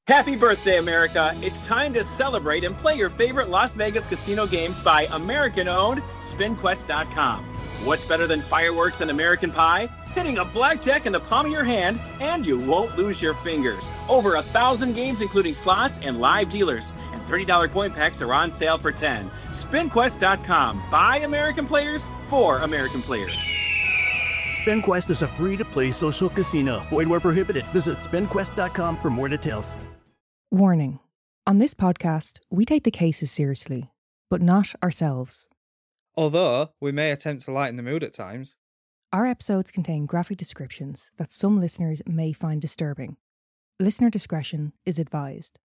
Happy birthday, America. It's time to celebrate and play your favorite Las Vegas casino games by American-owned SpinQuest.com. What's better than fireworks and American pie? Hitting a blackjack in the palm of your hand, and you won't lose your fingers. Over 1,000 games, including slots and live dealers. And $30 coin packs are on sale for $10. SpinQuest.com. By American players, for American players. SpinQuest is a free-to-play social casino. Void where prohibited. Visit SpinQuest.com for more details. Warning. On this podcast, we take the cases seriously, but not ourselves. Although, we may attempt to lighten the mood at times. Our episodes contain graphic descriptions that some listeners may find disturbing. Listener discretion is advised.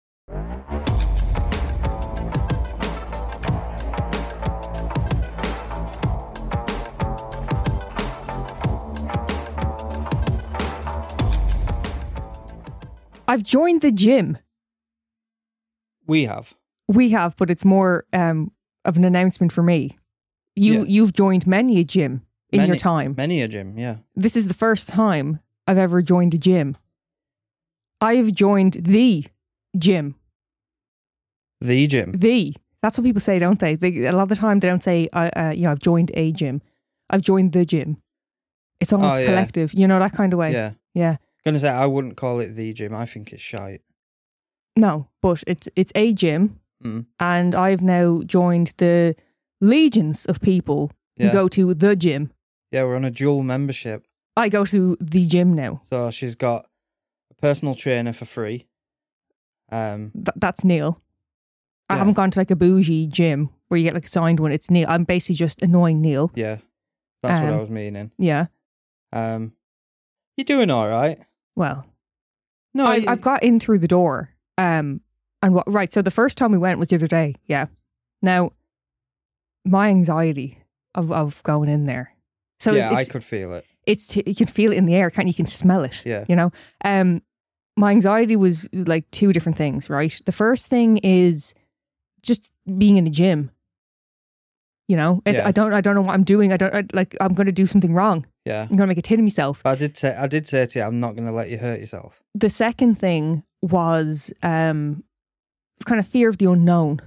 I've joined the gym. We have. We have, but it's more of an announcement for me. You've joined many a gym in your time. Many a gym, yeah. This is the first time I've ever joined a gym. I've joined the gym. The gym. That's what people say, don't they? A lot of the time they don't say, I've joined a gym. I've joined the gym. It's almost collective, that kind of way. Yeah. Yeah. Gonna say, I wouldn't call it the gym. I think it's shite. No, but it's a gym. And I've now joined the legions of people who go to the gym. Yeah, we're on a dual membership. I go to the gym now. So she's got a personal trainer for free. That's Neil. I haven't gone to like a bougie gym where you get like assigned one. It's Neil. I'm basically just annoying Neil. Yeah, that's what I was meaning. Yeah. You're doing all right. Well, no, I've got in through the door. So the first time we went was the other day. Yeah. Now, my anxiety of going in there. So yeah, I could feel it. You can feel it in the air, can't you? You can smell it. Yeah. My anxiety was like two different things, right? The first thing is just being in a gym. I don't know what I'm doing. I'm going to do something wrong. Yeah. I'm going to make a tit of myself. But I did say to you, I'm not going to let you hurt yourself. The second thing was kind of fear of the unknown.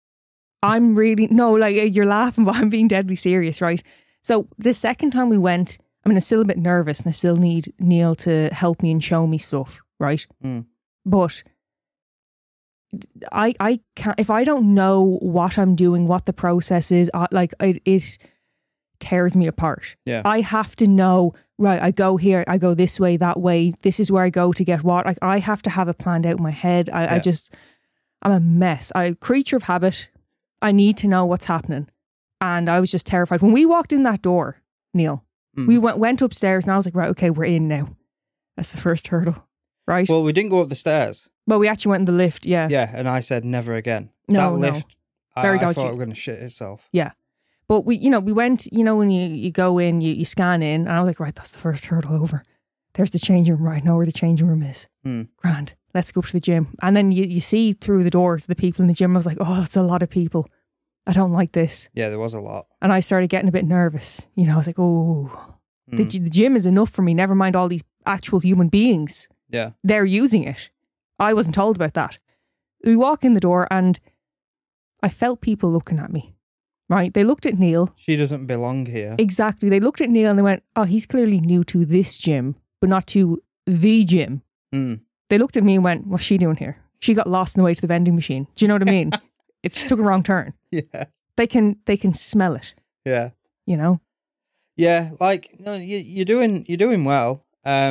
You're laughing, but I'm being deadly serious, right? So the second time we went, I'm still a bit nervous and I still need Neil to help me and show me stuff, right? But I can't, if I don't know what I'm doing, what the process is, it tears me apart. Yeah. I have to know, right, I go here, I go this way, that way, this is where I go to get what. I have to have it planned out in my head. I'm a mess. I'm a creature of habit. I need to know what's happening. And I was just terrified. When we walked in that door, Neil, we went upstairs and I was like, right, okay, we're in now. That's the first hurdle, right? Well, we didn't go up the stairs. Well, we actually went in the lift, yeah. Yeah, and I said never again. No, that lift, very I dodgy. thought it was going to shit itself. Yeah. But we went, when you go in, you scan in, and I was like, right, that's the first hurdle over. There's the changing room, right? I know where the changing room is. Grand. Let's go up to the gym. And then you see through the doors the people in the gym. I was like, oh, that's a lot of people. I don't like this. Yeah, there was a lot. And I started getting a bit nervous. I was like, oh, the gym is enough for me. Never mind all these actual human beings. Yeah. They're using it. I wasn't told about that. We walk in the door and I felt people looking at me, right? They looked at Neil. She doesn't belong here. Exactly. They looked at Neil and they went, oh, he's clearly new to this gym, but not to the gym. They looked at me and went, what's she doing here? She got lost on the way to the vending machine. Do you know what I mean? It just took a wrong turn. Yeah. They can smell it. Yeah. Yeah, you're doing well.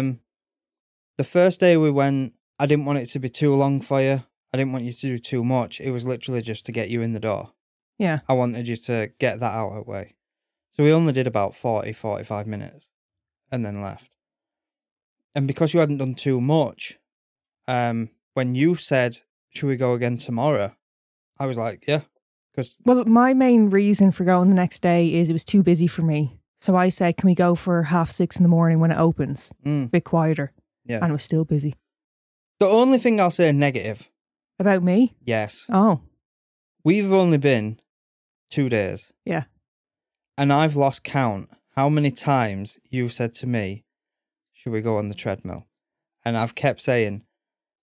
The first day we went, I didn't want it to be too long for you. I didn't want you to do too much. It was literally just to get you in the door. Yeah. I wanted you to get that out of the way. So we only did about 45 minutes and then left. And because you hadn't done too much, when you said, should we go again tomorrow? I was like, yeah. Well, my main reason for going the next day is it was too busy for me. So I said, can we go for 6:30 in the morning when it opens? A bit quieter. Yeah. And it was still busy. The only thing I'll say negative. About me? Yes. Oh. We've only been 2 days. Yeah. And I've lost count how many times you've said to me, should we go on the treadmill? And I've kept saying,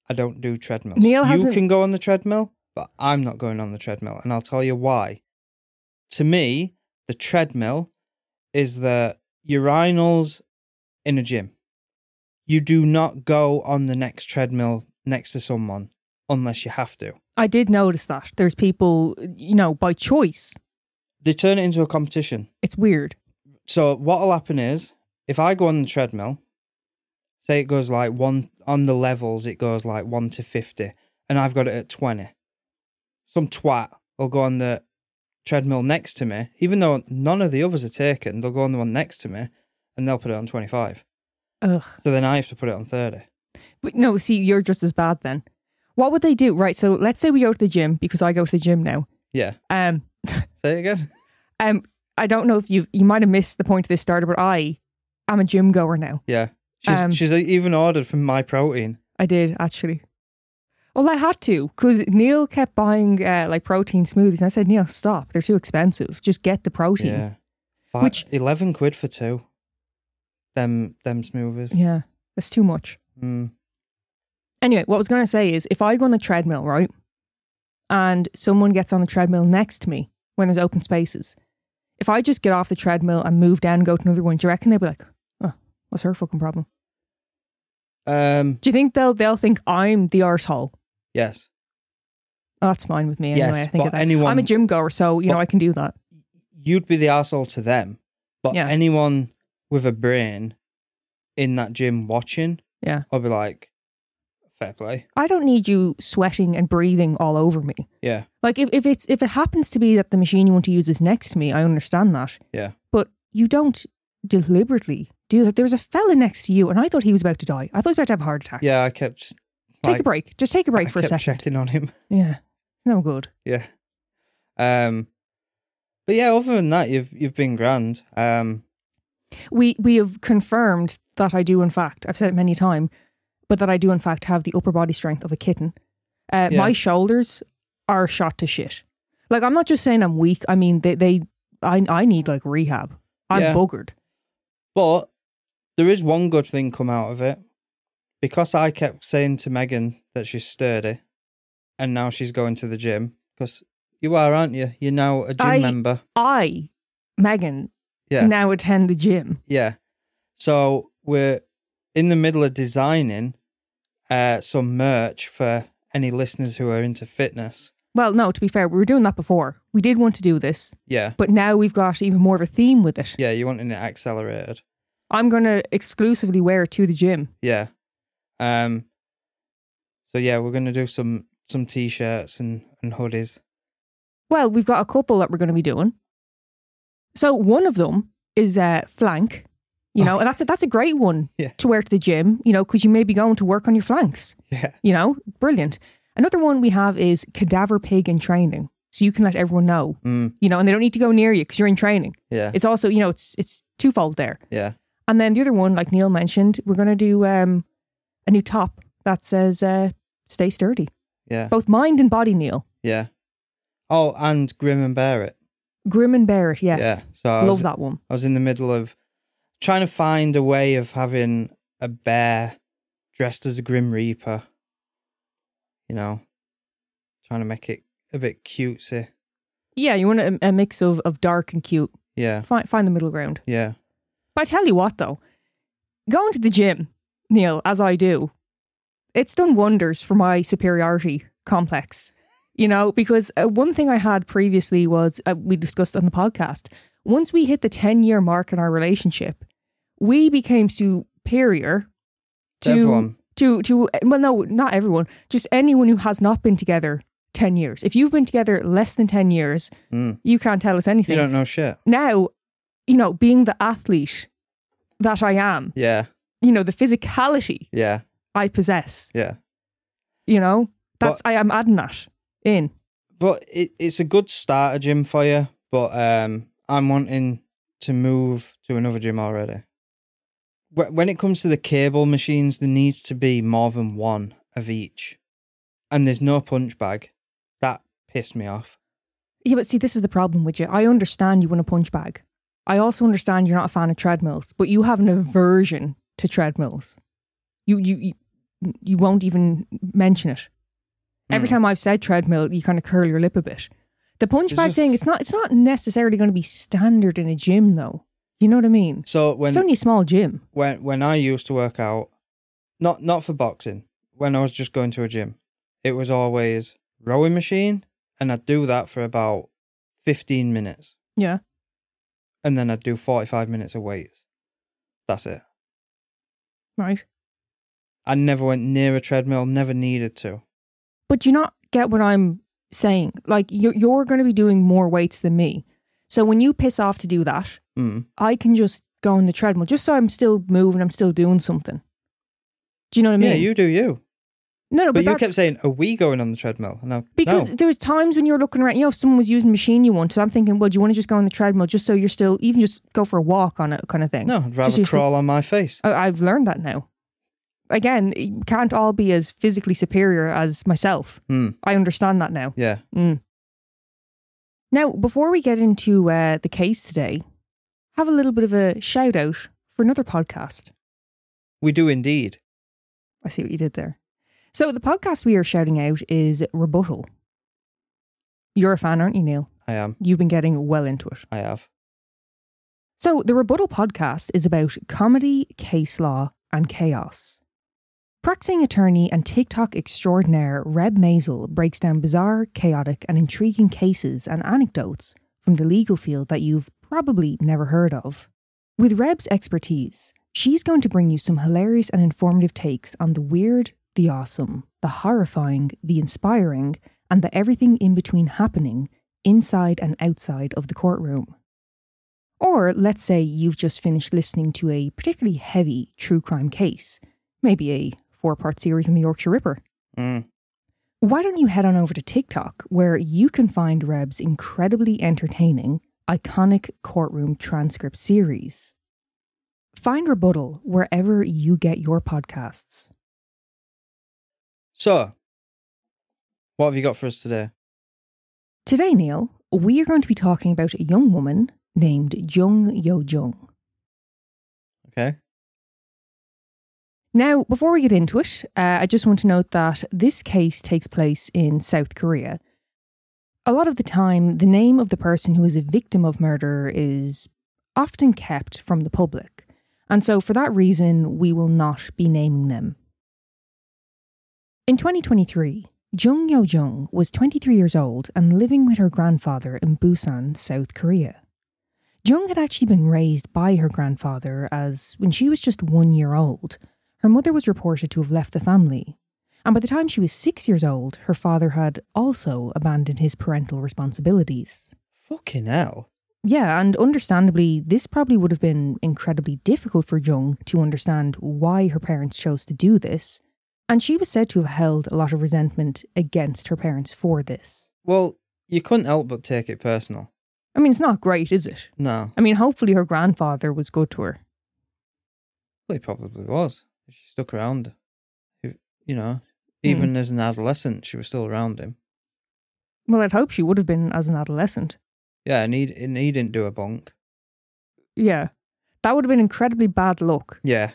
I don't do treadmills. Neil You hasn't- can go on the treadmill, but I'm not going on the treadmill. And I'll tell you why. To me, the treadmill is the urinals in a gym. You do not go on the next treadmill next to someone unless you have to. I did notice that. There's people, by choice. They turn it into a competition. It's weird. So what will happen is, if I go on the treadmill, say it goes like 1, on the levels, it goes like 1 to 50, and I've got it at 20. Some twat will go on the treadmill next to me, even though none of the others are taken, they'll go on the one next to me, and they'll put it on 25. Ugh. So then I have to put it on 30. But no, see, you're just as bad then. What would they do? Right, so let's say we go to the gym, because I go to the gym now. Yeah. Say it again. I don't know if you might have missed the point of this starter, but I am a gym goer now. Yeah. She's even ordered from My Protein. I did, actually. Well, I had to, because Neil kept buying protein smoothies, and I said, Neil, stop. They're too expensive. Just get the protein. Yeah. 11 quid for 2. Them smoothies. Yeah, that's too much. Mm. Anyway, what I was going to say is, if I go on the treadmill, right, and someone gets on the treadmill next to me when there's open spaces, if I just get off the treadmill and move down and go to another one, do you reckon they'll be like, oh, what's her fucking problem? Do you think they'll think I'm the arsehole? Yes. Oh, that's fine with me anyway. Yes, I think but I'm a gym goer, so I can do that. You'd be the arsehole to them, but Yeah. anyone with a brain in that gym watching, Yeah. I'll be like, fair play. I don't need you sweating and breathing all over me. Yeah. Like if it happens to be that the machine you want to use is next to me, I understand that. Yeah. But you don't deliberately do that. There was a fella next to you, and I thought he was about to die. I thought he was about to have a heart attack. Yeah, I kept... Take a break. Just take a break for a second. checking on him. Yeah. No good. Yeah. But yeah, other than that, you've been grand. We have confirmed that I do, in fact, I've said it many times, but that I do, in fact, have the upper body strength of a kitten. My shoulders are shot to shit. Like, I'm not just saying I'm weak. I mean, I need like rehab. I'm buggered. But there is one good thing come out of it. Because I kept saying to Megan that she's sturdy, and now she's going to the gym. Because you are, aren't you? You're now a gym member. Megan, now attend the gym. Yeah. So we're in the middle of designing some merch for any listeners who are into fitness. Well, no, to be fair, we were doing that before. We did want to do this. Yeah. But now we've got even more of a theme with it. Yeah, you wanting it accelerated. I'm going to exclusively wear it to the gym. Yeah. So yeah, we're going to do some t-shirts and hoodies. Well, we've got a couple that we're going to be doing. So one of them is flank, and that's a great one to wear to the gym, because you may be going to work on your flanks. Yeah. Brilliant. Another one we have is cadaver pig in training. So you can let everyone know, and they don't need to go near you because you're in training. Yeah. It's also, it's twofold there. Yeah. And then the other one, like Neil mentioned, we're going to do a new top that says, stay sturdy. Yeah. Both mind and body, Neil. Yeah. Oh, and Grim and Bear It. Grim and Bear It, yes. Yeah. So love that one. I was in the middle of trying to find a way of having a bear dressed as a Grim Reaper. Trying to make it a bit cutesy. Yeah, you want a mix of dark and cute. Yeah. Find the middle ground. Yeah. But I tell you what, though, going to the gym, Neil, as I do, it's done wonders for my superiority complex. Because one thing I had previously was, we discussed on the podcast, once we hit the 10-year mark in our relationship, we became superior to everyone. Well, no, not everyone, just anyone who has not been together 10 years. If you've been together less than 10 years, you can't tell us anything. You don't know shit. Now, being the athlete that I am, the physicality I possess, I am adding that in. But it's a good starter gym for you, but I'm wanting to move to another gym already. When it comes to the cable machines, there needs to be more than one of each. And there's no punch bag. That pissed me off. Yeah, but see, this is the problem with you. I understand you want a punch bag. I also understand you're not a fan of treadmills, but you have an aversion to treadmills. You you won't even mention it. Every time I've said treadmill, you kind of curl your lip a bit. The punch bag thing, it's not necessarily going to be standard in a gym though. You know what I mean? So it's only a small gym. When I used to work out, not for boxing, when I was just going to a gym, it was always rowing machine, and I'd do that for about 15 minutes. Yeah. And then I'd do 45 minutes of weights. That's it. Right. I never went near a treadmill, never needed to. But do you not get what I'm saying? Like, you're going to be doing more weights than me. So when you piss off to do that, I can just go on the treadmill, just so I'm still moving, I'm still doing something. Do you know what I mean? Yeah, you do you. No, but you kept saying, are we going on the treadmill? No. Because there was times when you're looking around, if someone was using the machine you want, so I'm thinking, well, do you want to just go on the treadmill just so you're still, even just go for a walk on it kind of thing? No, I'd rather crawl on my face. I've learned that now. Again, you can't all be as physically superior as myself. I understand that now. Yeah. Now, before we get into the case today, have a little bit of a shout out for another podcast. We do indeed. I see what you did there. So the podcast we are shouting out is Rebuttal. You're a fan, aren't you, Neil? I am. You've been getting well into it. I have. So the Rebuttal podcast is about comedy, case law, and chaos. Practicing attorney and TikTok extraordinaire Reb Maisel breaks down bizarre, chaotic, and intriguing cases and anecdotes from the legal field that you've probably never heard of. With Reb's expertise, she's going to bring you some hilarious and informative takes on the weird, the awesome, the horrifying, the inspiring, and the everything in between happening inside and outside of the courtroom. Or let's say you've just finished listening to a particularly heavy true crime case, maybe a 4-part series on the Yorkshire Ripper. Why don't you head on over to TikTok, where you can find Reb's incredibly entertaining, iconic courtroom transcript series. Find Rebuttal wherever you get your podcasts. So, what have you got for us today? Today, Neil, we are going to be talking about a young woman named Jung Yo-jung. Okay. Now, before we get into it, I just want to note that this case takes place in South Korea. A lot of the time, the name of the person who is a victim of murder is often kept from the public, and so for that reason, we will not be naming them. In 2023, Jung Yo-jung was 23 years old and living with her grandfather in Busan, South Korea. Jung had actually been raised by her grandfather as, when she was just 1 year old, her mother was reported to have left the family, and by the time she was 6 years old, her father had also abandoned his parental responsibilities. Fucking hell. Yeah, and understandably, this probably would have been incredibly difficult for Jung to understand why her parents chose to do this, and she was said to have held a lot of resentment against her parents for this. Well, you couldn't help but take it personal. I mean, it's not great, is it? No. I mean, hopefully her grandfather was good to her. Well, he probably was. She stuck around. You know, even as an adolescent, she was still around him. Well, I'd hope she would have been as an adolescent. Yeah, and he didn't do a bonk. Yeah. That would have been incredibly bad luck. Yeah.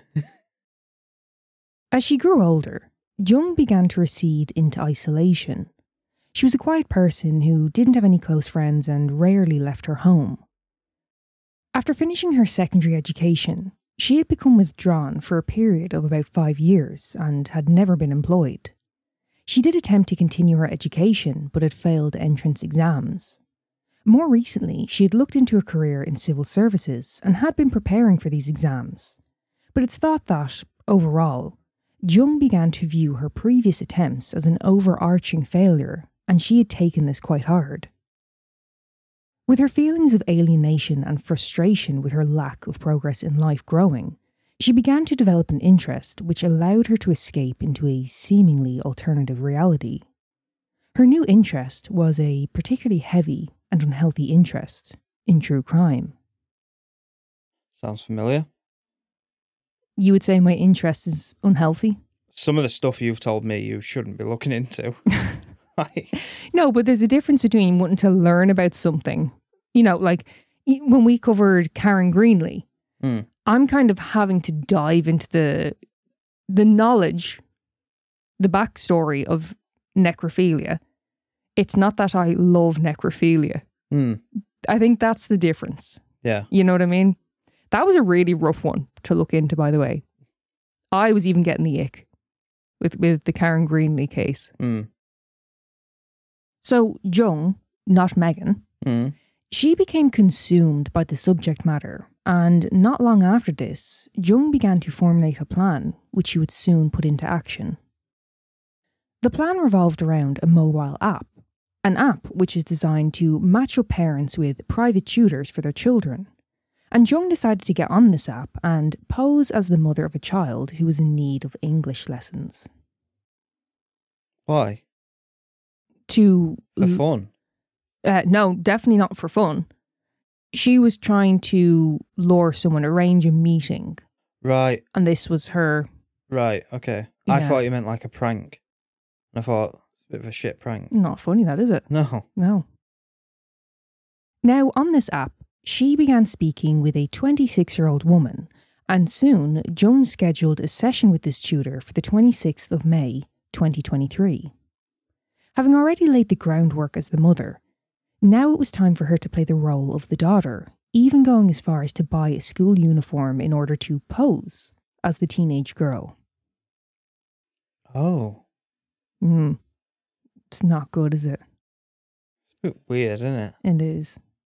As she grew older, Jung began to recede into isolation. She was a quiet person who didn't have any close friends and rarely left her home. After finishing her secondary education, she had become withdrawn for a period of about 5 years and had never been employed. She did attempt to continue her education, but had failed entrance exams. More recently, she had looked into a career in civil services and had been preparing for these exams. But it's thought that, overall, Jung began to view her previous attempts as an overarching failure, and she had taken this quite hard. With her feelings of alienation and frustration with her lack of progress in life growing, she began to develop an interest which allowed her to escape into a seemingly alternative reality. Her new interest was a particularly heavy and unhealthy interest in true crime. Sounds familiar. You would say my interest is unhealthy? Some of the stuff you've told me you shouldn't be looking into. No, but there's a difference between wanting to learn about something. You know, like when we covered Karen Greenlee, I'm kind of having to dive into the knowledge the backstory of necrophilia. It's not that I love necrophilia. I think that's the difference. Yeah. You know what I mean? That was a really rough one to look into, by the way. I was even getting the ick with the Karen Greenlee case. So Jung, not Megan, she became consumed by the subject matter, and not long after this, Jung began to formulate a plan which she would soon put into action. The plan revolved around a mobile app, an app which is designed to match up parents with private tutors for their children. And Jung decided to get on this app and pose as the mother of a child who was in need of English lessons. Why? For fun? No, definitely not for fun. She was trying to lure someone, arrange a meeting. Right. And this was her. Right, okay. Yeah. I thought you meant like a prank. I thought, it's a bit of a shit prank. Not funny, that is it? No. No. Now, on this app, she began speaking with a 26-year-old woman, and soon Jung scheduled a session with this tutor for the 26th of May, 2023. Having already laid the groundwork as the mother, now it was time for her to play the role of the daughter, even going as far as to buy a school uniform in order to pose as the teenage girl. Oh. It's not good, is it? It's a bit weird, isn't it? It is.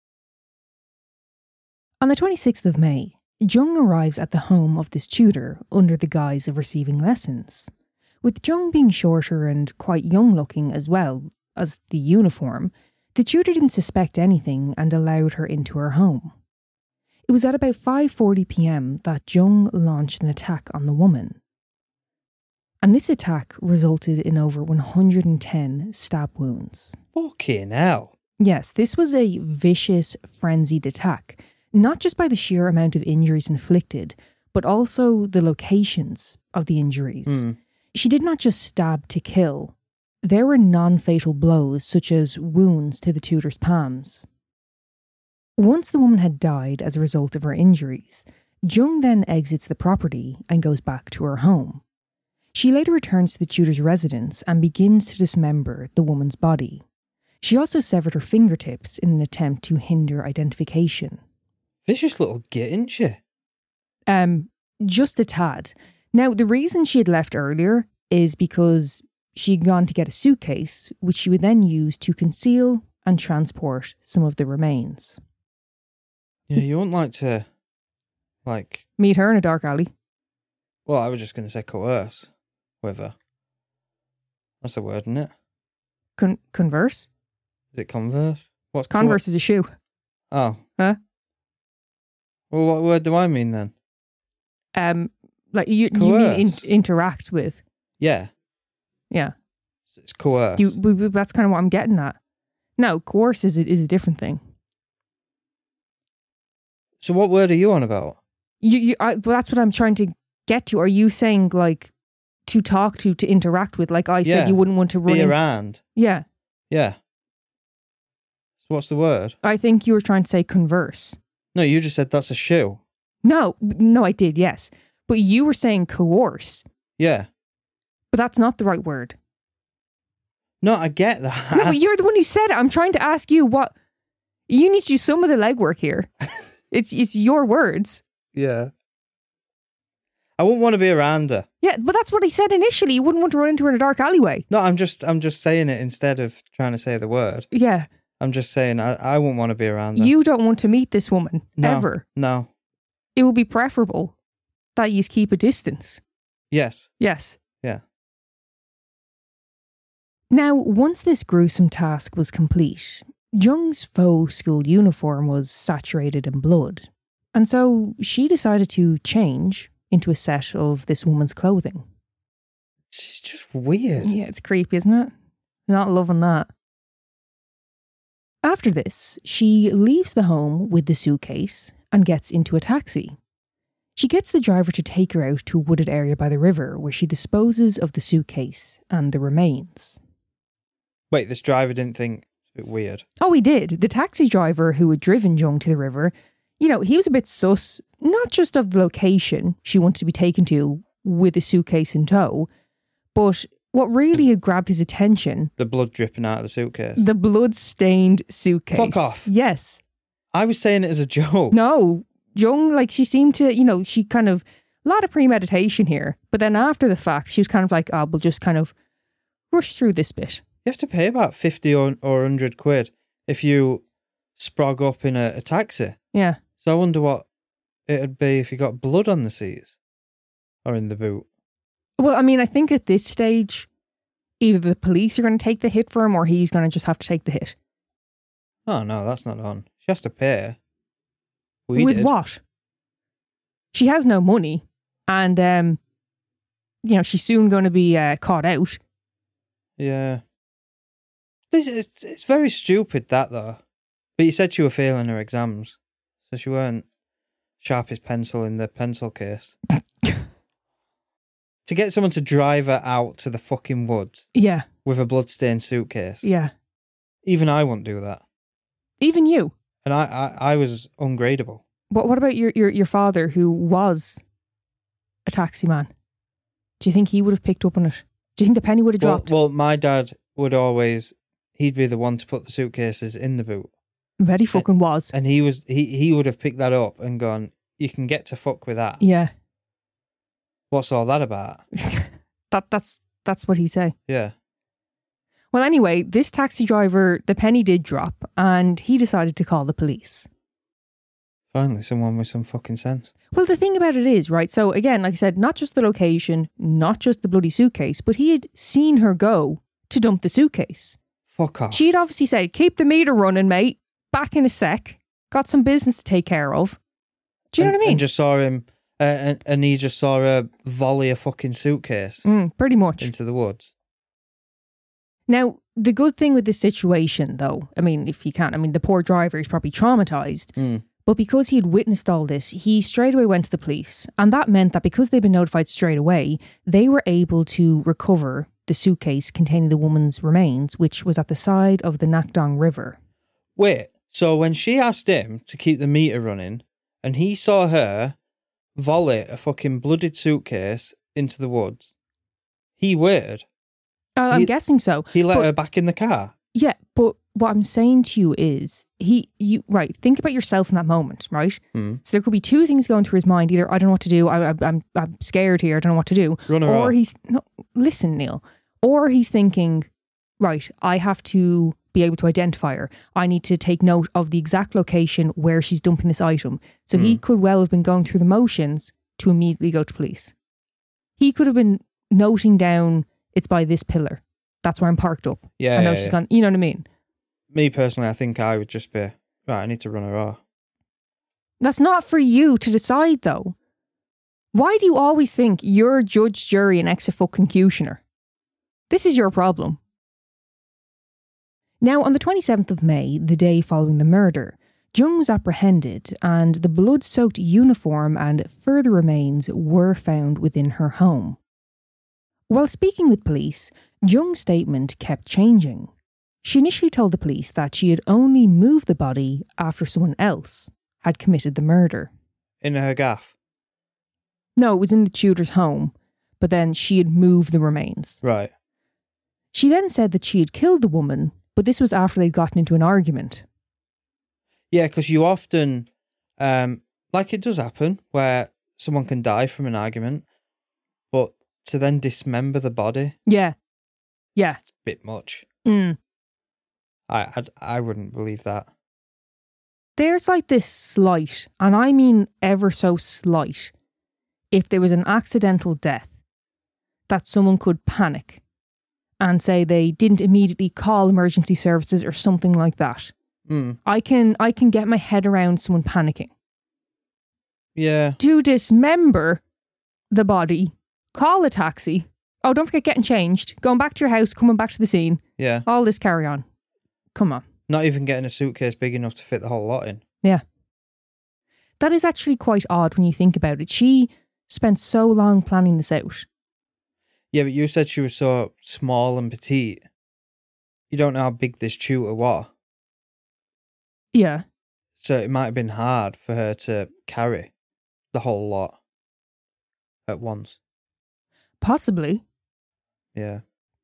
On the 26th of May, Jung arrives at the home of this tutor under the guise of receiving lessons. With Jung being shorter and quite young looking as well as the uniform, the tutor didn't suspect anything and allowed her into her home. It was at about 5:40 p.m. that Jung launched an attack on the woman. And this attack resulted in over 110 stab wounds. Fucking hell. Yes, this was a vicious, frenzied attack, not just by the sheer amount of injuries inflicted, but also the locations of the injuries. She did not just stab to kill. There were non-fatal blows, such as wounds to the tutor's palms. Once the woman had died as a result of her injuries, Jung then exits the property and goes back to her home. She later returns to the tutor's residence and begins to dismember the woman's body. She also severed her fingertips in an attempt to hinder identification. Vicious little git, isn't she? Just a tad. Now, the reason she had left earlier is because she'd gone to get a suitcase, which she would then use to conceal and transport some of the remains. Yeah, you wouldn't like to, meet her in a dark alley. Well, I was just going to say coerce with her. That's the word, isn't it? Converse? Is it converse? What's Converse is a shoe. Oh. Huh? Well, what word do I mean then? You mean interact with. Yeah. Yeah. It's coerce. That's kind of what I'm getting at. No, coerce is a different thing. So what word are you on about? Well, that's what I'm trying to get to. Are you saying to talk to interact with? Like I said, you wouldn't want to run be around. Yeah. Yeah. So what's the word? I think you were trying to say converse. No, you just said that's a shoe. No, I did, yes. But you were saying coerce. Yeah. But that's not the right word. No, I get that. No, but you're the one who said it. I'm trying to ask you what... You need to do some of the legwork here. It's your words. Yeah. I wouldn't want to be around her. Yeah, but that's what he said initially. You wouldn't want to run into her in a dark alleyway. No, I'm just saying it instead of trying to say the word. Yeah. I'm just saying I wouldn't want to be around her. You don't want to meet this woman, ever. No. It would be preferable that you keep a distance. Yes. Yes. Yeah. Now, once this gruesome task was complete, Jung's faux school uniform was saturated in blood, and so she decided to change into a set of this woman's clothing. It's just weird. Yeah, it's creepy, isn't it? Not loving that. After this, she leaves the home with the suitcase and gets into a taxi. She gets the driver to take her out to a wooded area by the river where she disposes of the suitcase and the remains. Wait, this driver didn't think it's a bit weird? Oh, he did. The taxi driver who had driven Jung to the river, he was a bit sus, not just of the location she wanted to be taken to with a suitcase in tow, but what really had grabbed his attention, The blood dripping out of the suitcase. the blood-stained suitcase. Fuck off. Yes. I was saying it as a joke. No, Jung, like, she seemed to, she kind of, a lot of premeditation here. But then after the fact, she was kind of like, oh, we'll just kind of rush through this bit. You have to pay about 50 or 100 quid if you sprog up in a taxi. Yeah. So I wonder what it'd be if you got blood on the seats or in the boot. Well, I mean, I think at this stage, either the police are going to take the hit for him or he's going to just have to take the hit. Oh, no, that's not on. She has to pay. We With did. what? She has no money. And, she's soon going to be caught out. Yeah. It's very stupid, that, though. But you said she were failing her exams, so she weren't sharpest pencil in the pencil case. To get someone to drive her out to the fucking woods Yeah. with a bloodstained suitcase. Yeah. Even I wouldn't do that. Even you. And I was ungradable. What about your father, who was a taxi man? Do you think he would have picked up on it? Do you think the penny would have dropped? Well, my dad would always, he'd be the one to put the suitcases in the boot. I bet he fucking was. And he would have picked that up and gone, you can get to fuck with that. Yeah. What's all that about? That's what he say. Yeah. Well, anyway, this taxi driver, the penny did drop, and he decided to call the police. Finally, someone with some fucking sense. Well, the thing about it is, right, so again, like I said, not just the location, not just the bloody suitcase, but he had seen her go to dump the suitcase. Fuck off. She had obviously said, keep the meter running, mate. Back in a sec. Got some business to take care of. Do you know what I mean? And just saw him, and he just saw her volley a fucking suitcase pretty much. into the woods. Now, the good thing with this situation, though, I mean, if you can't, I mean, the poor driver is probably traumatized. But because he had witnessed all this, he straight away went to the police. And that meant that because they'd been notified straight away, they were able to recover the suitcase containing the woman's remains, which was at the side of the Nakdong River. Wait, so when she asked him to keep the meter running, and he saw her volley a fucking blooded suitcase into the woods, he waited. I'm guessing so. He let her back in the car. Yeah, but what I'm saying to you is, right, think about yourself in that moment, right? So there could be two things going through his mind. Either, I don't know what to do, I'm scared here, I don't know what to do. Run her or off. Listen, Neil. Or he's thinking, right, I have to be able to identify her. I need to take note of the exact location where she's dumping this item. So he could well have been going through the motions to immediately go to police. He could have been noting down, it's by this pillar. That's where I'm parked up. Yeah, I know she's gone. You know what I mean? Me personally, I think I would just be, right, I need to run her off. That's not for you to decide, though. Why do you always think you're judge, jury, and executioner? This is your problem. Now, on the 27th of May, the day following the murder, Jung was apprehended and the blood-soaked uniform and further remains were found within her home. While speaking with police, Jung's statement kept changing. She initially told the police that she had only moved the body after someone else had committed the murder. In her gaff? No, it was in the Tudor's home, but then she had moved the remains. Right. She then said that she had killed the woman, but this was after they'd gotten into an argument. Yeah, because you often, like it does happen, where someone can die from an argument, but to then dismember the body, Yeah. it's a bit much. I wouldn't believe that. There's like this slight, and I mean ever so slight, if there was an accidental death, that someone could panic and say they didn't immediately call emergency services or something like that. I can get my head around someone panicking. Yeah. To dismember the body, call a taxi. Oh, don't forget getting changed, going back to your house, coming back to the scene. Yeah. All this carry on. Come on. Not even getting a suitcase big enough to fit the whole lot in. Yeah. That is actually quite odd when you think about it. She spent so long planning this out. Yeah, but you said she was so small and petite. You don't know how big this tutor was. Yeah. So it might have been hard for her to carry the whole lot at once. Possibly. Yeah.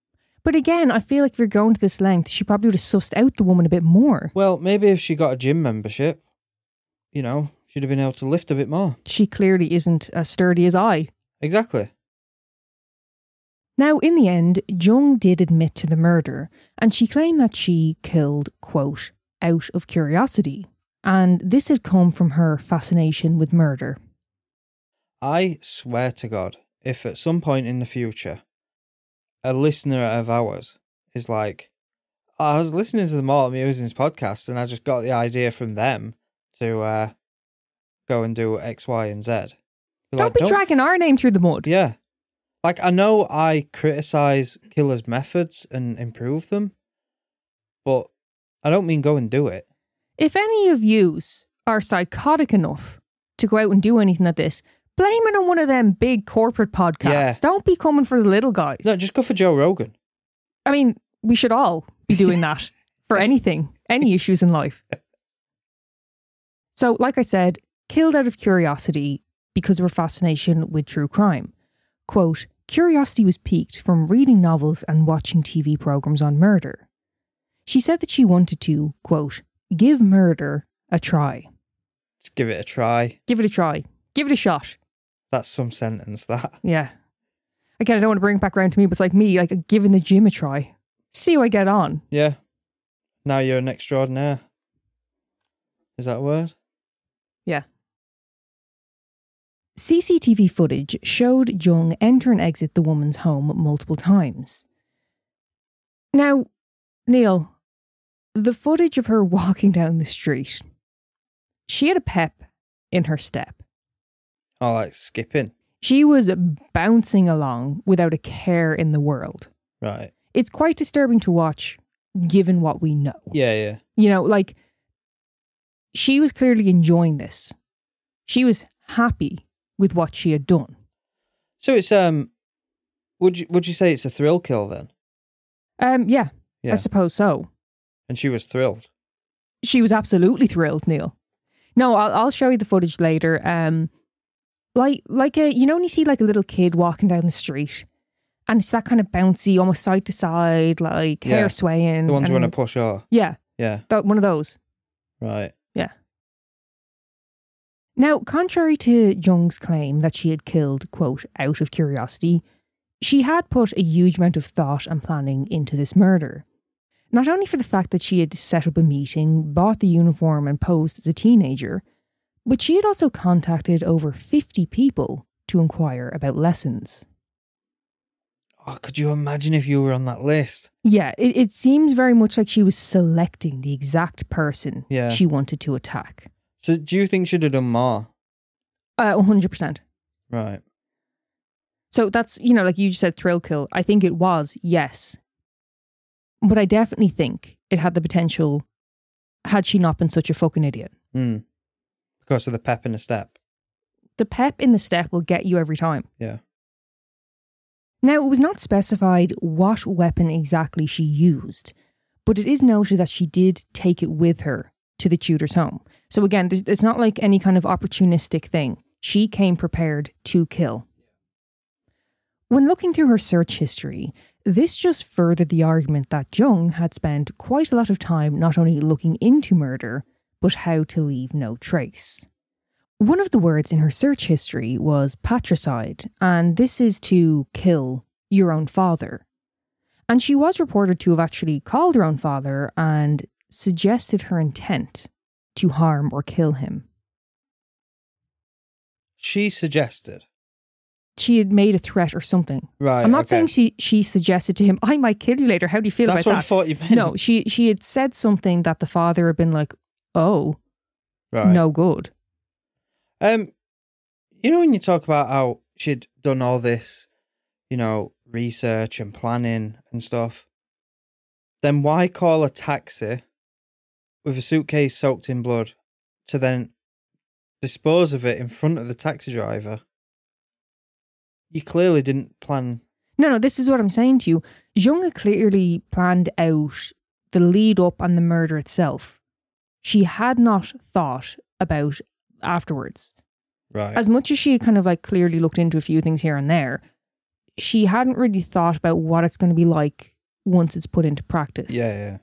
But again, I feel like if you're going to this length, she probably would have sussed out the woman a bit more. Well, maybe if she got a gym membership, you know, she'd have been able to lift a bit more. She clearly isn't as sturdy as I. Exactly. Now, in the end, Jung did admit to the murder, and she claimed that she killed, quote, out of curiosity. And this had come from her fascination with murder. I swear to God, if at some point in the future, a listener of ours is like, oh, I was listening to the Mortal Musings podcast and I just got the idea from them to go and do X, Y, and Z. Don't be dragging our name through the mud. Yeah. Like, I know I criticise killers' methods and improve them, but I don't mean go and do it. If any of yous are psychotic enough to go out and do anything like this, blame it on one of them big corporate podcasts. Yeah. Don't be coming for the little guys. No, just go for Joe Rogan. I mean, we should all be doing that for anything, any issues in life. So, like I said, killed out of curiosity because of her fascination with true crime. Quote, curiosity was piqued from reading novels and watching TV programs on murder. She said that she wanted to, quote, give murder a try. Just give it a try. Give it a try. Give it a shot. That's some sentence, that. Yeah. Again, I don't want to bring it back around to me, but it's like me, like giving the gym a try. See how I get on. Yeah. Now you're an extraordinaire. Is that a word? Yeah. CCTV footage showed Jung enter and exit the woman's home multiple times. Now, Neil, the footage of her walking down the street, she had a pep in her step. Oh, like skipping. She was bouncing along without a care in the world. Right. It's quite disturbing to watch, given what we know. Yeah, yeah. You know, like, she was clearly enjoying this. She was happy with what she had done. So it's would you say it's a thrill kill then? Yeah, Yeah. I suppose so. And she was thrilled. She was absolutely thrilled, Neil. No, I'll show you the footage later. Like a, you know when you see like a little kid walking down the street and it's that kind of bouncy, almost side to side, like hair swaying. The ones you want to push off. Yeah. Yeah. One of those. Right. Yeah. Now, contrary to Jung's claim that she had killed, quote, out of curiosity, she had put a huge amount of thought and planning into this murder. Not only for the fact that she had set up a meeting, bought the uniform and posed as a teenager, but she had also contacted over 50 people to inquire about lessons. Oh, could you imagine if you were on that list? Yeah, it seems very much like she was selecting the exact person she wanted to attack. So do you think she'd have done more? 100%. Right. So that's, you know, like you just said, thrill kill. I think it was, yes. But I definitely think it had the potential, had she not been such a fucking idiot. Because of the pep in the step. The pep in the step will get you every time. Yeah. Now, it was not specified what weapon exactly she used, but it is noted that she did take it with her to the Tudors' home. So again, it's not like any kind of opportunistic thing. She came prepared to kill. When looking through her search history, this just furthered the argument that Jung had spent quite a lot of time not only looking into murder, but how to leave no trace. One of the words in her search history was patricide, and this is to kill your own father. And she was reported to have actually called her own father and suggested her intent to harm or kill him. She suggested? She had made a threat or something. Right. I'm not saying she suggested to him, I might kill you later. How do you feel about that? That's what I thought you meant. No, she had said something that the father had been like, oh, no good. You know when you talk about how she'd done all this, you know, research and planning and stuff, then why call a taxi with a suitcase soaked in blood to then dispose of it in front of the taxi driver? You clearly didn't plan. No, this is what I'm saying to you. Jung had clearly planned out the lead up and the murder itself. She had not thought about afterwards. Right. As much as she had kind of like clearly looked into a few things here and there, she hadn't really thought about what it's going to be like once it's put into practice. Yeah.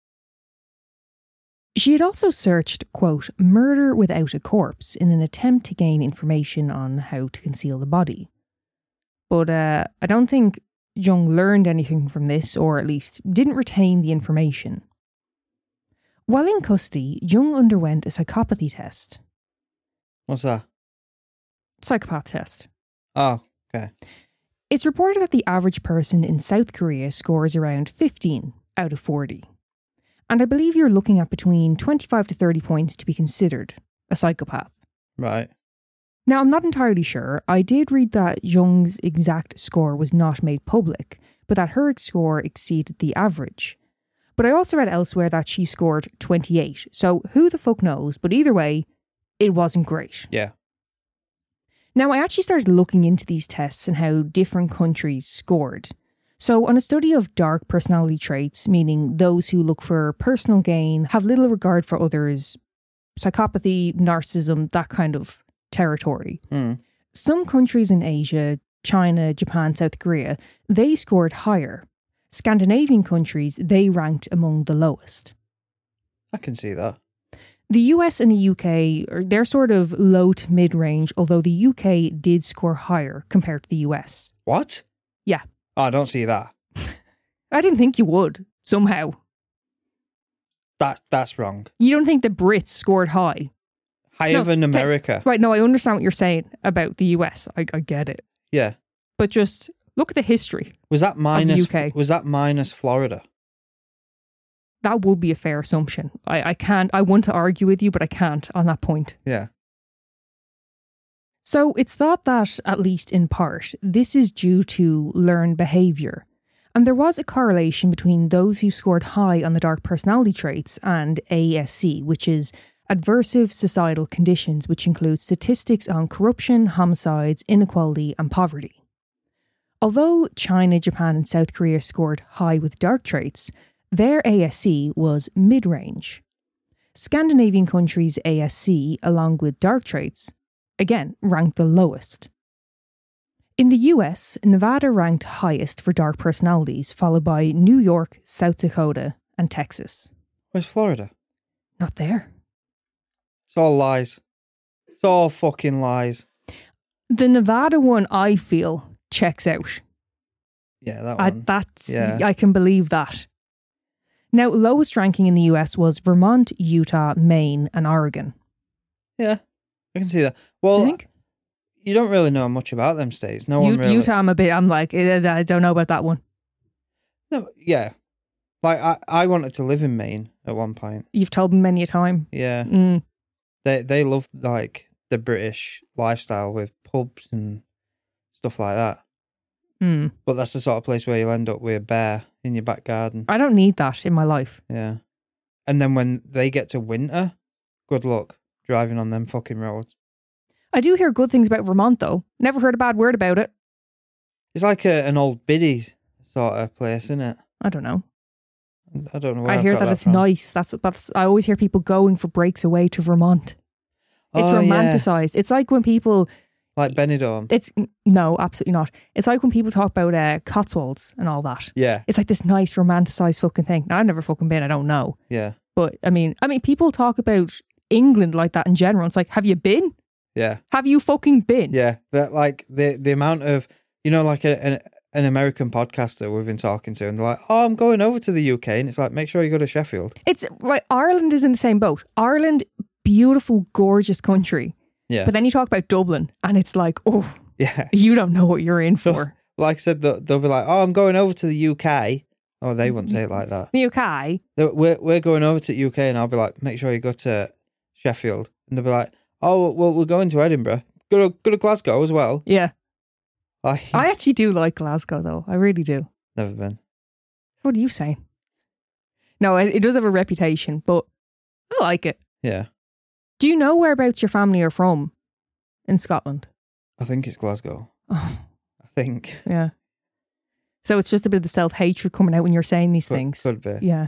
She had also searched, quote, murder without a corpse in an attempt to gain information on how to conceal the body. But I don't think Jung learned anything from this, or at least didn't retain the information. While in custody, Jung underwent a psychopathy test. What's that? Psychopath test. Oh, okay. It's reported that the average person in South Korea scores around 15 out of 40. And I believe you're looking at between 25 to 30 points to be considered a psychopath. Right. Now, I'm not entirely sure. I did read that Jung's exact score was not made public, but that her score exceeded the average. But I also read elsewhere that she scored 28. So who the fuck knows? But either way, it wasn't great. Yeah. Now, I actually started looking into these tests and how different countries scored. So on a study of dark personality traits, meaning those who look for personal gain, have little regard for others, psychopathy, narcissism, that kind of territory. Some countries in Asia, China, Japan, South Korea, they scored higher. Scandinavian countries, they ranked among the lowest. I can see that. The US and the UK, they're sort of low to mid-range, although the UK did score higher compared to the US. What? Yeah. Oh, I don't see that. I didn't think you would, somehow. That's wrong. You don't think the Brits scored high? Higher than America. Right, no, I understand what you're saying about the US. I get it. Yeah. But just look at the history. Was that minus UK. Was that minus Florida? That would be a fair assumption. I can't, I want to argue with you, but I can't on that point. Yeah. So it's thought that, at least in part, this is due to learned behaviour. And there was a correlation between those who scored high on the dark personality traits and ASC, which is adversive societal conditions, which includes statistics on corruption, homicides, inequality and poverty. Although China, Japan and South Korea scored high with dark traits, their ASC was mid-range. Scandinavian countries' ASC, along with dark traits, again, ranked the lowest. In the US, Nevada ranked highest for dark personalities, followed by New York, South Dakota, and Texas. Where's Florida? Not there. It's all lies. It's all fucking lies. The Nevada one, I feel, checks out. Yeah, that one. I can believe that. Now, lowest ranking in the US was Vermont, Utah, Maine, and Oregon. Yeah, I can see that. Well, Do you think? You don't really know much about them states. No one really. Utah, I'm like, I don't know about that one. No, yeah. Like, I wanted to live in Maine at one point. You've told me many a time. Yeah. They love, like, the British lifestyle with pubs and stuff like that. But that's the sort of place where you'll end up with a bear in your back garden. I don't need that in my life. Yeah. And then when they get to winter, good luck driving on them fucking roads. I do hear good things about Vermont, though. Never heard a bad word about it. It's like an old biddies sort of place, isn't it? I don't know. I don't know where I hear that it's from. nice. That's I always hear people going for breaks away to Vermont. It's romanticized. Yeah. It's like when people... Like Benidorm. No, absolutely not. It's like when people talk about Cotswolds and all that. Yeah. It's like this nice romanticized fucking thing. Now, I've never fucking been, I don't know. Yeah. But I mean, people talk about England like that in general. It's like, have you been? Yeah. Have you fucking been? Yeah. That, like, the amount of, like an American podcaster we've been talking to, and they're like, oh, I'm going over to the UK. And it's like, make sure you go to Sheffield. It's right. Ireland is in the same boat. Ireland, beautiful, gorgeous country. Yeah. But then you talk about Dublin and it's like, oh, yeah, you don't know what you're in for. Like I said, they'll be like, oh, I'm going over to the UK. Oh, they wouldn't say it like that. The UK? We're going over to the UK, and I'll be like, make sure you go to Sheffield. And they'll be like, oh, well, we're going to Edinburgh. Go to Glasgow as well. Yeah. I actually do like Glasgow, though. I really do. Never been. What are you saying? No, it does have a reputation, but I like it. Yeah. Do you know whereabouts your family are from in Scotland? I think it's Glasgow. Oh. I think. Yeah. So it's just a bit of the self-hatred coming out when you're saying these things. Could be. Yeah.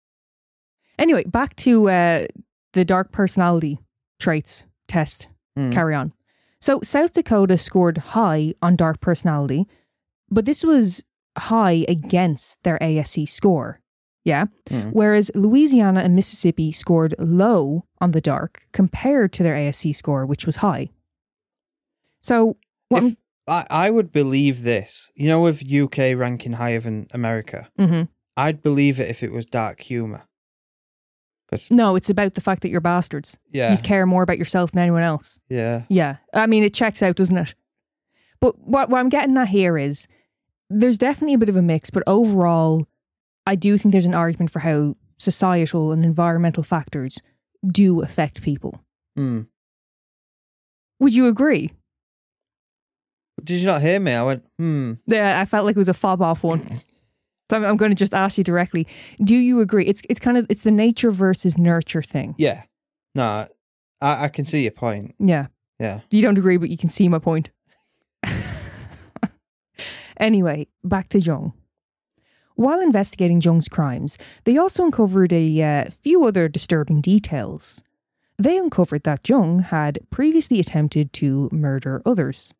Anyway, back to the dark personality traits test. Carry on. So South Dakota scored high on dark personality, but this was high against their ASC score. Yeah. Mm. Whereas Louisiana and Mississippi scored low on the dark compared to their ASC score, which was high. So I would believe this. You know, with UK ranking higher than America, mm-hmm. I'd believe it if it was dark humour. No, it's about the fact that you're bastards. Yeah. You just care more about yourself than anyone else. Yeah. Yeah. I mean, it checks out, doesn't it? But what I'm getting at here is there's definitely a bit of a mix, but overall, I do think there's an argument for how societal and environmental factors do affect people. Mm. Would you agree? Did you not hear me? I went, Yeah, I felt like it was a fob off one. So I'm going to just ask you directly. Do you agree? It's the nature versus nurture thing. Yeah. No, I can see your point. Yeah. Yeah. You don't agree, but you can see my point. Anyway, back to Jung. While investigating Jung's crimes, they also uncovered a few other disturbing details. They uncovered that Jung had previously attempted to murder others.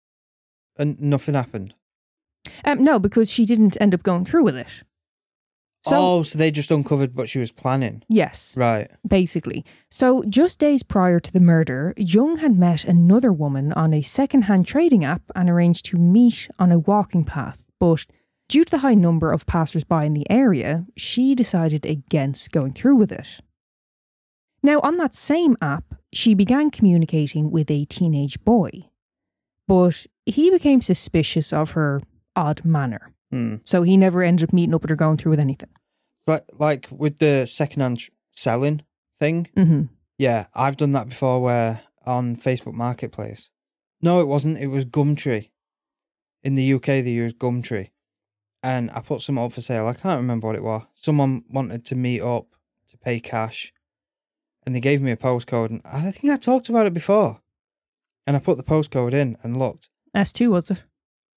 And nothing happened? No, because she didn't end up going through with it. So they just uncovered what she was planning. Yes. Right. Basically. So just days prior to the murder, Jung had met another woman on a second-hand trading app and arranged to meet on a walking path. But due to the high number of passers-by in the area, she decided against going through with it. Now, on that same app, she began communicating with a teenage boy. But he became suspicious of her odd manner. So he never ended up meeting up with her, going through with anything. Like with the second-hand selling thing? Mm-hmm. Yeah, I've done that before where on Facebook Marketplace. No, it wasn't. It was Gumtree. In the UK, they use Gumtree. And I put some up for sale. I can't remember what it was. Someone wanted to meet up to pay cash. And they gave me a postcode. And I think I talked about it before. And I put the postcode in and looked. S2, was it?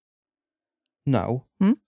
No.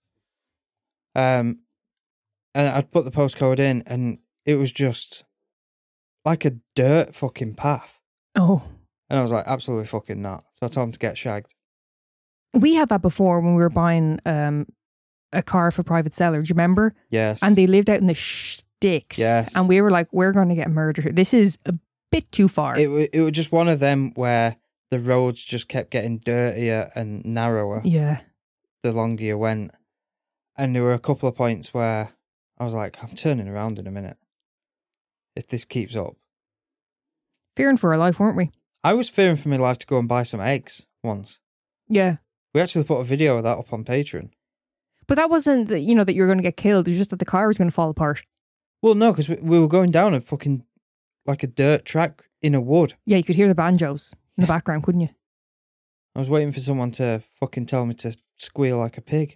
And I'd put the postcode in and it was just like a dirt fucking path. Oh. And I was like, absolutely fucking not. So I told him to get shagged. We had that before when we were buying a car for private seller. Do you remember? Yes. And they lived out in the sticks. Yes. And we were like, we're going to get murdered. This is a bit too far. It was just one of them where the roads just kept getting dirtier and narrower. Yeah. The longer you went. And there were a couple of points where I was like, I'm turning around in a minute. If this keeps up. Fearing for our life, weren't we? I was fearing for my life to go and buy some eggs once. Yeah. We actually put a video of that up on Patreon. But that wasn't, that you were going to get killed. It was just that the car was going to fall apart. Well, no, because we were going down a fucking, like a dirt track in a wood. Yeah, you could hear the banjos in the background, couldn't you? I was waiting for someone to fucking tell me to squeal like a pig.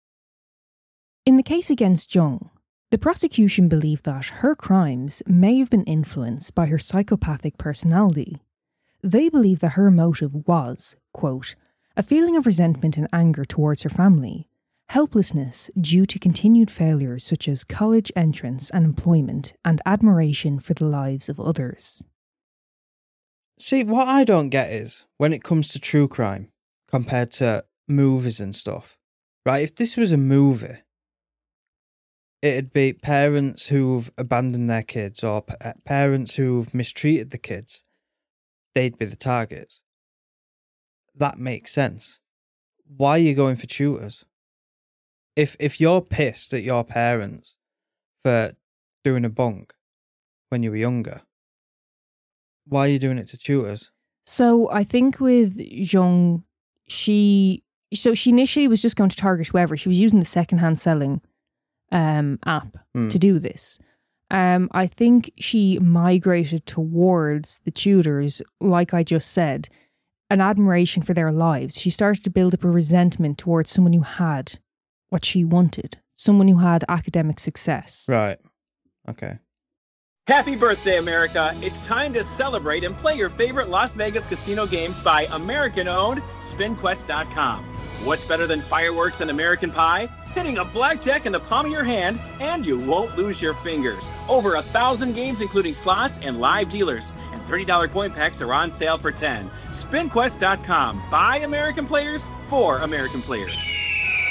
In the case against Jung, the prosecution believed that her crimes may have been influenced by her psychopathic personality. They believe that her motive was, quote, a feeling of resentment and anger towards her family, helplessness due to continued failures such as college entrance and employment, and admiration for the lives of others. See, what I don't get is, when it comes to true crime, compared to movies and stuff, right? If this was a movie, it'd be parents who've abandoned their kids or parents who've mistreated the kids. They'd be the targets. That makes sense. Why are you going for tutors? If you're pissed at your parents for doing a bunk when you were younger, why are you doing it to tutors? So I think with Jung, she initially was just going to target whoever. She was using the secondhand selling app to do this. I think she migrated towards the tutors, like I just said, an admiration for their lives. She started to build up a resentment towards someone who had what she wanted, someone who had academic success. Right. Okay. Happy birthday, America. It's time to celebrate and play your favorite Las Vegas casino games by American-owned SpinQuest.com. What's better than fireworks and American Pie? Hitting a blackjack in the palm of your hand, and you won't lose your fingers. Over 1,000 games, including slots and live dealers. And $30 coin packs are on sale for 10. SpinQuest.com. By American players, for American players.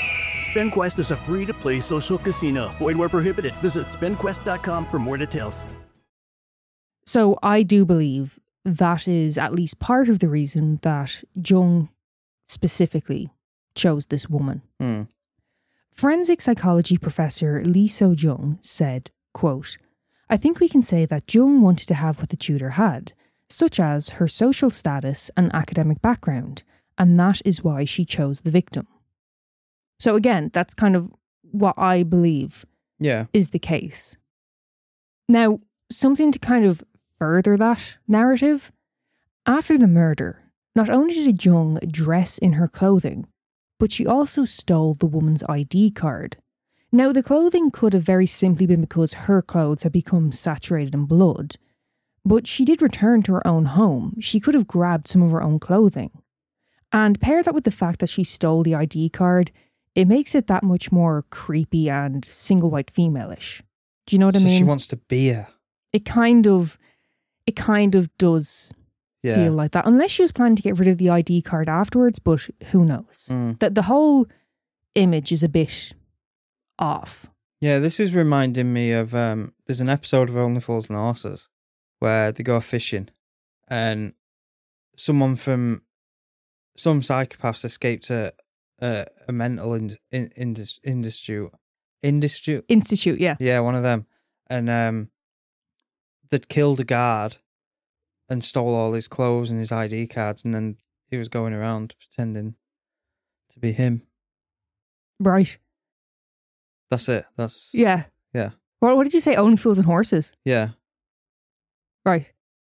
SpinQuest is a free-to-play social casino. Void where prohibited. Visit spinquest.com for more details. So I do believe that is at least part of the reason that Jung specifically chose this woman. Forensic psychology professor Lee So-jung said, quote, "I think we can say that Jung wanted to have what the tutor had, such as her social status and academic background, and that is why she chose the victim." So again, that's kind of what I believe is the case. Now, something to kind of further that narrative, after the murder, not only did Jung dress in her clothing, but she also stole the woman's ID card. Now, the clothing could have very simply been because her clothes had become saturated in blood, but she did return to her own home. She could have grabbed some of her own clothing. And pair that with the fact that she stole the ID card, it makes it that much more creepy and single white female-ish. Do you know what I mean? She wants to be her. It kind of does feel like that. Unless she was planning to get rid of the ID card afterwards, but who knows? The whole image is a bit off. Yeah, this is reminding me of, there's an episode of Only Fools and Horses where they go fishing and some psychopaths escaped a mental institute. Institute, yeah. Yeah, one of them. And they'd killed a guard and stole all his clothes and his ID cards, and then he was going around pretending to be him. Right. That's it. That's... Yeah. Yeah. What did you say? Only Fools and Horses? Yeah. Right.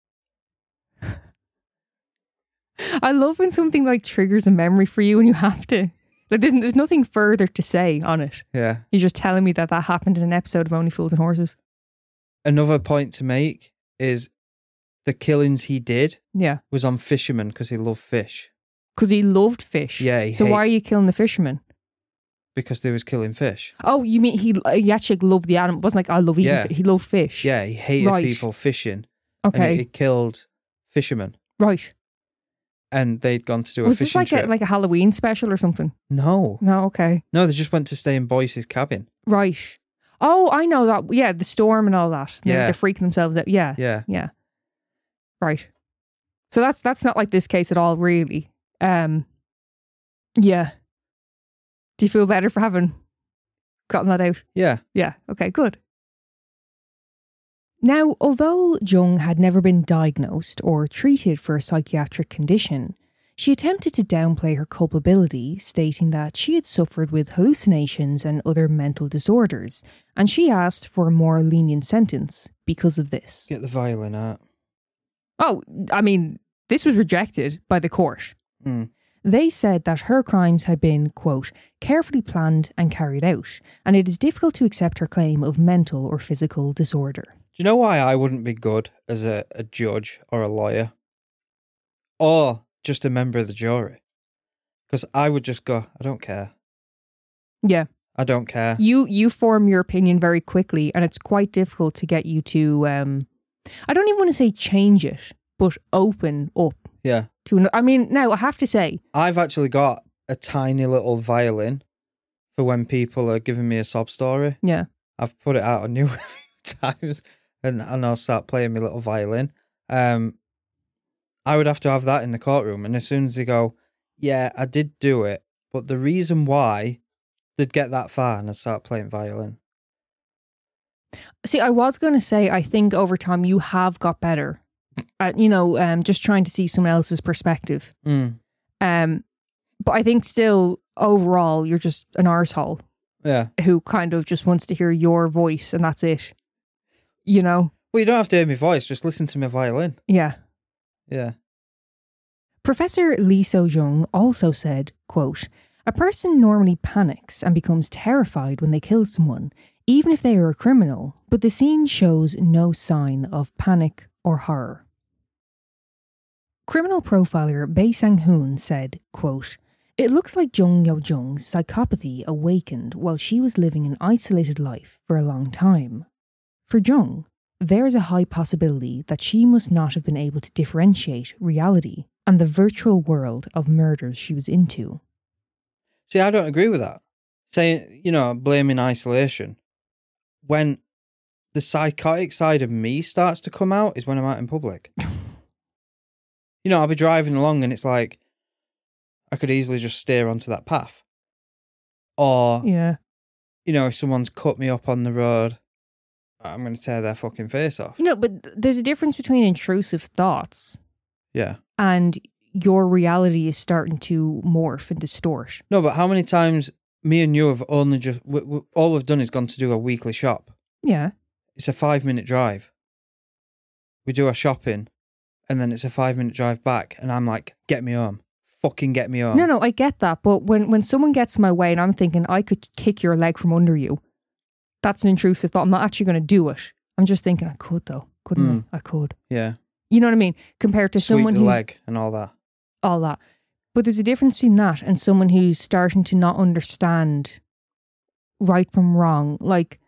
I love when something like triggers a memory for you and you have to... Like, there's nothing further to say on it. Yeah. You're just telling me that happened in an episode of Only Fools and Horses. Another point to make is the killings he did was on fishermen because he loved fish. Because he loved fish? Yeah. So why are you killing the fishermen? Because they was killing fish. Oh, you mean he actually loved the animal? It wasn't like, I love eating fish. He loved fish. Yeah, he hated people fishing. Okay. And he killed fishermen. Right. And they'd gone to do a was fishing this like a Halloween special or something? No. No, okay. No, they just went to stay in Boyce's cabin. Right. Oh, I know that. Yeah, the storm and all that. Yeah. They're freaking themselves out. Yeah. Yeah. Yeah. Right. So that's not like this case at all, really. Yeah. Do you feel better for having gotten that out? Yeah. Yeah. Okay, good. Now, although Jung had never been diagnosed or treated for a psychiatric condition, she attempted to downplay her culpability, stating that she had suffered with hallucinations and other mental disorders, and she asked for a more lenient sentence because of this. Get the violin out. Oh, I mean, this was rejected by the court. They said that her crimes had been, quote, carefully planned and carried out, and it is difficult to accept her claim of mental or physical disorder. Do you know why I wouldn't be good as a judge or a lawyer? Or just a member of the jury? Because I would just go, I don't care. Yeah. I don't care. You form your opinion very quickly, and it's quite difficult to get you to, I don't even want to say change it, but open up. Yeah. I mean, now I have to say, I've actually got a tiny little violin for when people are giving me a sob story. Yeah. I've put it out on you a few times and I'll start playing my little violin. I would have to have that in the courtroom. And as soon as they go, yeah, I did do it, but the reason why, they'd get that far and I'd start playing violin. See, I was going to say, I think over time you have got better at, just trying to see someone else's perspective. But I think still, overall, you're just an arsehole. Yeah. Who kind of just wants to hear your voice and that's it. You know? Well, you don't have to hear my voice, just listen to my violin. Yeah. Yeah. Professor Lee So-jung also said, quote, a person normally panics and becomes terrified when they kill someone, even if they are a criminal, but the scene shows no sign of panic or horror. Criminal profiler Bae Sang-hoon said, quote, it looks like Jung Yo-jung's psychopathy awakened while she was living an isolated life for a long time. For Jung, there is a high possibility that she must not have been able to differentiate reality and the virtual world of murders she was into. See, I don't agree with that. saying, blaming isolation. When the psychotic side of me starts to come out is when I'm out in public. I'll be driving along and it's like, I could easily just steer onto that path. Or, if someone's cut me up on the road, I'm going to tear their fucking face off. But there's a difference between intrusive thoughts. Yeah. And your reality is starting to morph and distort. No, but how many times me and you have only just... all we've done is gone to do a weekly shop. Yeah. It's a 5-minute drive. We do our shopping, and then it's a 5-minute drive back, and I'm like, get me home. Fucking get me home. No, I get that, but when someone gets in my way and I'm thinking I could kick your leg from under you, that's an intrusive thought. I'm not actually going to do it. I'm just thinking I could though, couldn't I? I could. Yeah. You know what I mean? Compared to someone who's... leg and all that. All that. But there's a difference between that and someone who's starting to not understand right from wrong. Like,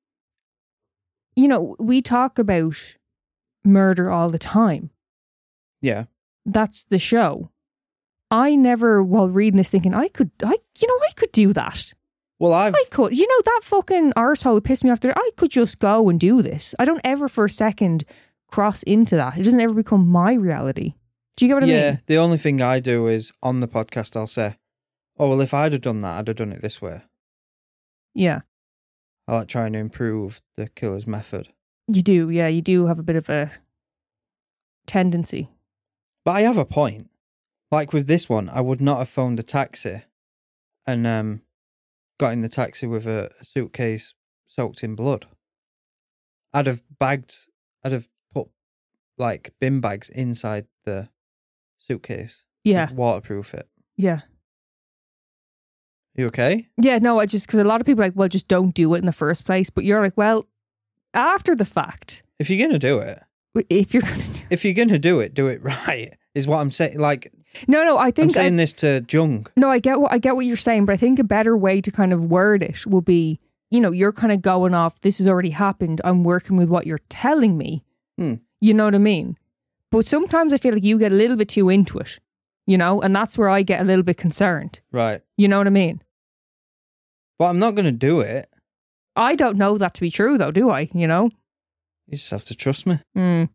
we talk about murder all the time. Yeah. That's the show. I never, while reading this, thinking I could do that. Well, I could. That fucking arsehole who pissed me off there, I could just go and do this. I don't ever for a second cross into that. It doesn't ever become my reality. Do you get what I mean? Yeah, the only thing I do is on the podcast I'll say, oh, well, if I'd have done that, I'd have done it this way. Yeah. I like trying to improve the killer's method. You do, yeah. You do have a bit of a tendency. But I have a point. Like with this one, I would not have phoned a taxi and got in the taxi with a suitcase soaked in blood. I'd have put like bin bags inside the suitcase. Yeah. Waterproof it. Yeah. You okay? Yeah, no, because a lot of people are like, well, just don't do it in the first place. But you're like, well, after the fact. If you're going to do it. If you're going to do it right, is what I'm saying. Like, no, I think I'm saying this to Jung. No, I get what you're saying, but I think a better way to kind of word it will be, you're kind of going off, this has already happened, I'm working with what you're telling me. You know what I mean? But sometimes I feel like you get a little bit too into it, and that's where I get a little bit concerned. Right. You know what I mean? But I'm not going to do it. I don't know that to be true though, do I? You just have to trust me.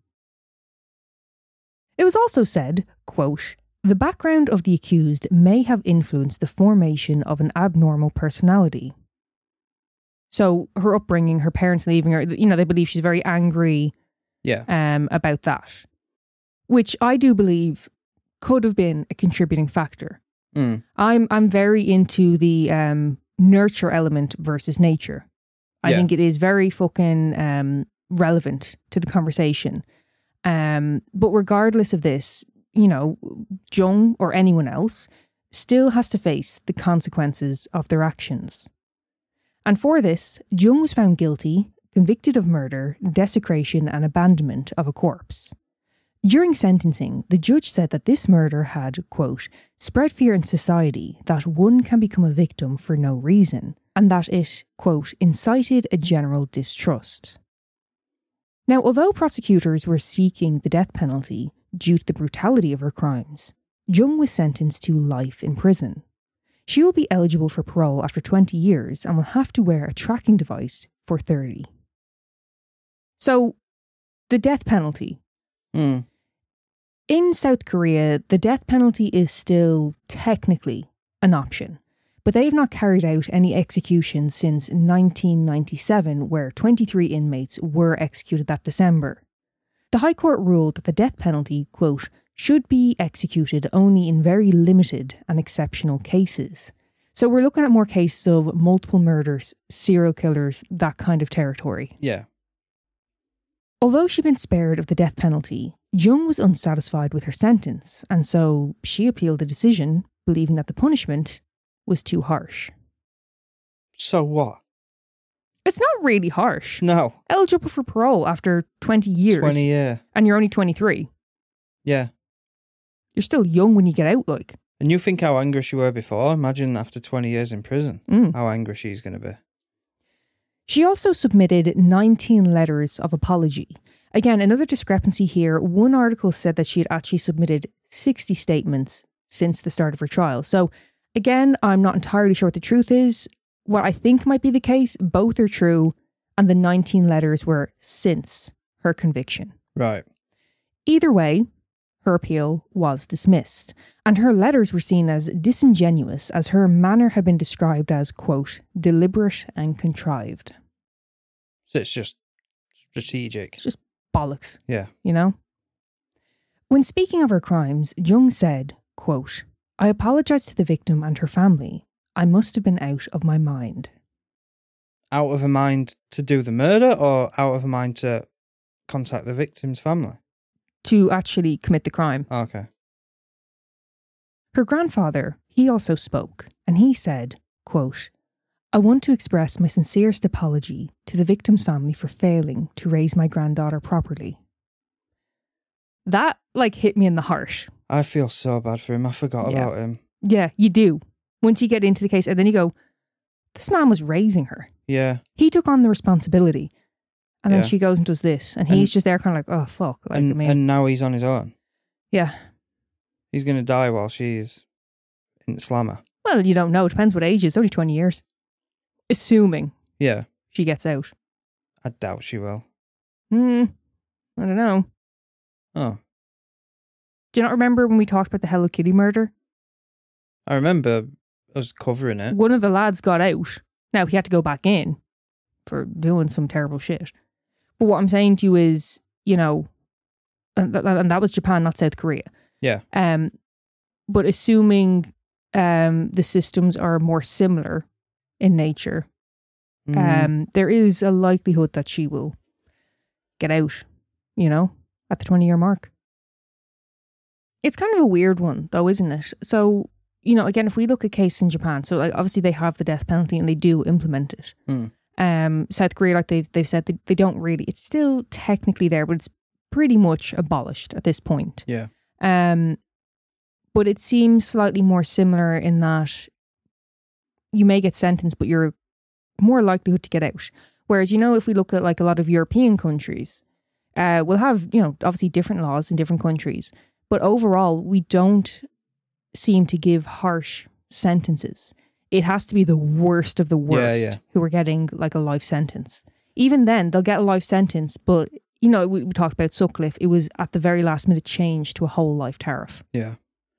It was also said, quote, the background of the accused may have influenced the formation of an abnormal personality. So her upbringing, her parents leaving her, they believe she's very angry about that. Which I do believe could have been a contributing factor. I'm very into the nurture element versus nature. I think it is very fucking relevant to the conversation. But regardless of this, Jung or anyone else still has to face the consequences of their actions. And for this, Jung was found guilty, convicted of murder, desecration and abandonment of a corpse. During sentencing, the judge said that this murder had, quote, spread fear in society that one can become a victim for no reason, and that it, quote, incited a general distrust. Now, although prosecutors were seeking the death penalty due to the brutality of her crimes, Jung was sentenced to life in prison. She will be eligible for parole after 20 years and will have to wear a tracking device for 30. So, the death penalty. In South Korea, the death penalty is still technically an option, but they have not carried out any executions since 1997, where 23 inmates were executed that December. The High Court ruled that the death penalty, quote, should be executed only in very limited and exceptional cases. So we're looking at more cases of multiple murders, serial killers, that kind of territory. Yeah. Although she'd been spared of the death penalty, Jung was unsatisfied with her sentence, and so she appealed the decision, believing that the punishment was too harsh. So what? It's not really harsh. No. Eligible for parole after 20 years. 20 years. And you're only 23. Yeah. You're still young when you get out, like. And you think how angry she were before? Imagine after 20 years in prison, how angry she's going to be. She also submitted 19 letters of apology. Again, another discrepancy here. One article said that she had actually submitted 60 statements since the start of her trial. So, again, I'm not entirely sure what the truth is. what I think might be the case, both are true, and the 19 letters were since her conviction. Right. Either way, her appeal was dismissed, and her letters were seen as disingenuous as her manner had been described as, quote, deliberate and contrived. So it's just strategic. It's just bollocks. Yeah. You know? When speaking of her crimes, Jung said, quote, I apologise to the victim and her family. I must have been out of my mind. Out of her mind to do the murder or out of her mind to contact the victim's family? To actually commit the crime. Okay. Her grandfather, he also spoke, and he said, quote, I want to express my sincerest apology to the victim's family for failing to raise my granddaughter properly. That, hit me in the heart. I feel so bad for him. I forgot about him. Yeah, you do. Once you get into the case, and then you go, this man was raising her. Yeah. He took on the responsibility. And then she goes and does this. And he's just there kind of oh, fuck. And now he's on his own. Yeah. He's going to die while she's in the slammer. Well, you don't know. It depends what age. It's only 20 years. Assuming. Yeah. She gets out. I doubt she will. I don't know. Oh. Do you not remember when we talked about the Hello Kitty murder? I remember us covering it. One of the lads got out. Now, he had to go back in for doing some terrible shit. But what I'm saying to you is, and that was Japan, not South Korea. Yeah. But assuming the systems are more similar in nature, there is a likelihood that she will get out, at the 20-year mark. It's kind of a weird one, though, isn't it? So, again, if we look at cases in Japan, so obviously they have the death penalty and they do implement it. South Korea, they've said they don't really. It's still technically there, but it's pretty much abolished at this point. Yeah. But it seems slightly more similar in that you may get sentenced, but you're more likelihood to get out. Whereas, if we look at a lot of European countries, we'll have, obviously different laws in different countries. But overall, we don't seem to give harsh sentences. It has to be the worst of the worst who are getting a life sentence. Even then, they'll get a life sentence, but, we talked about Sutcliffe. It was at the very last minute changed to a whole life tariff. Yeah.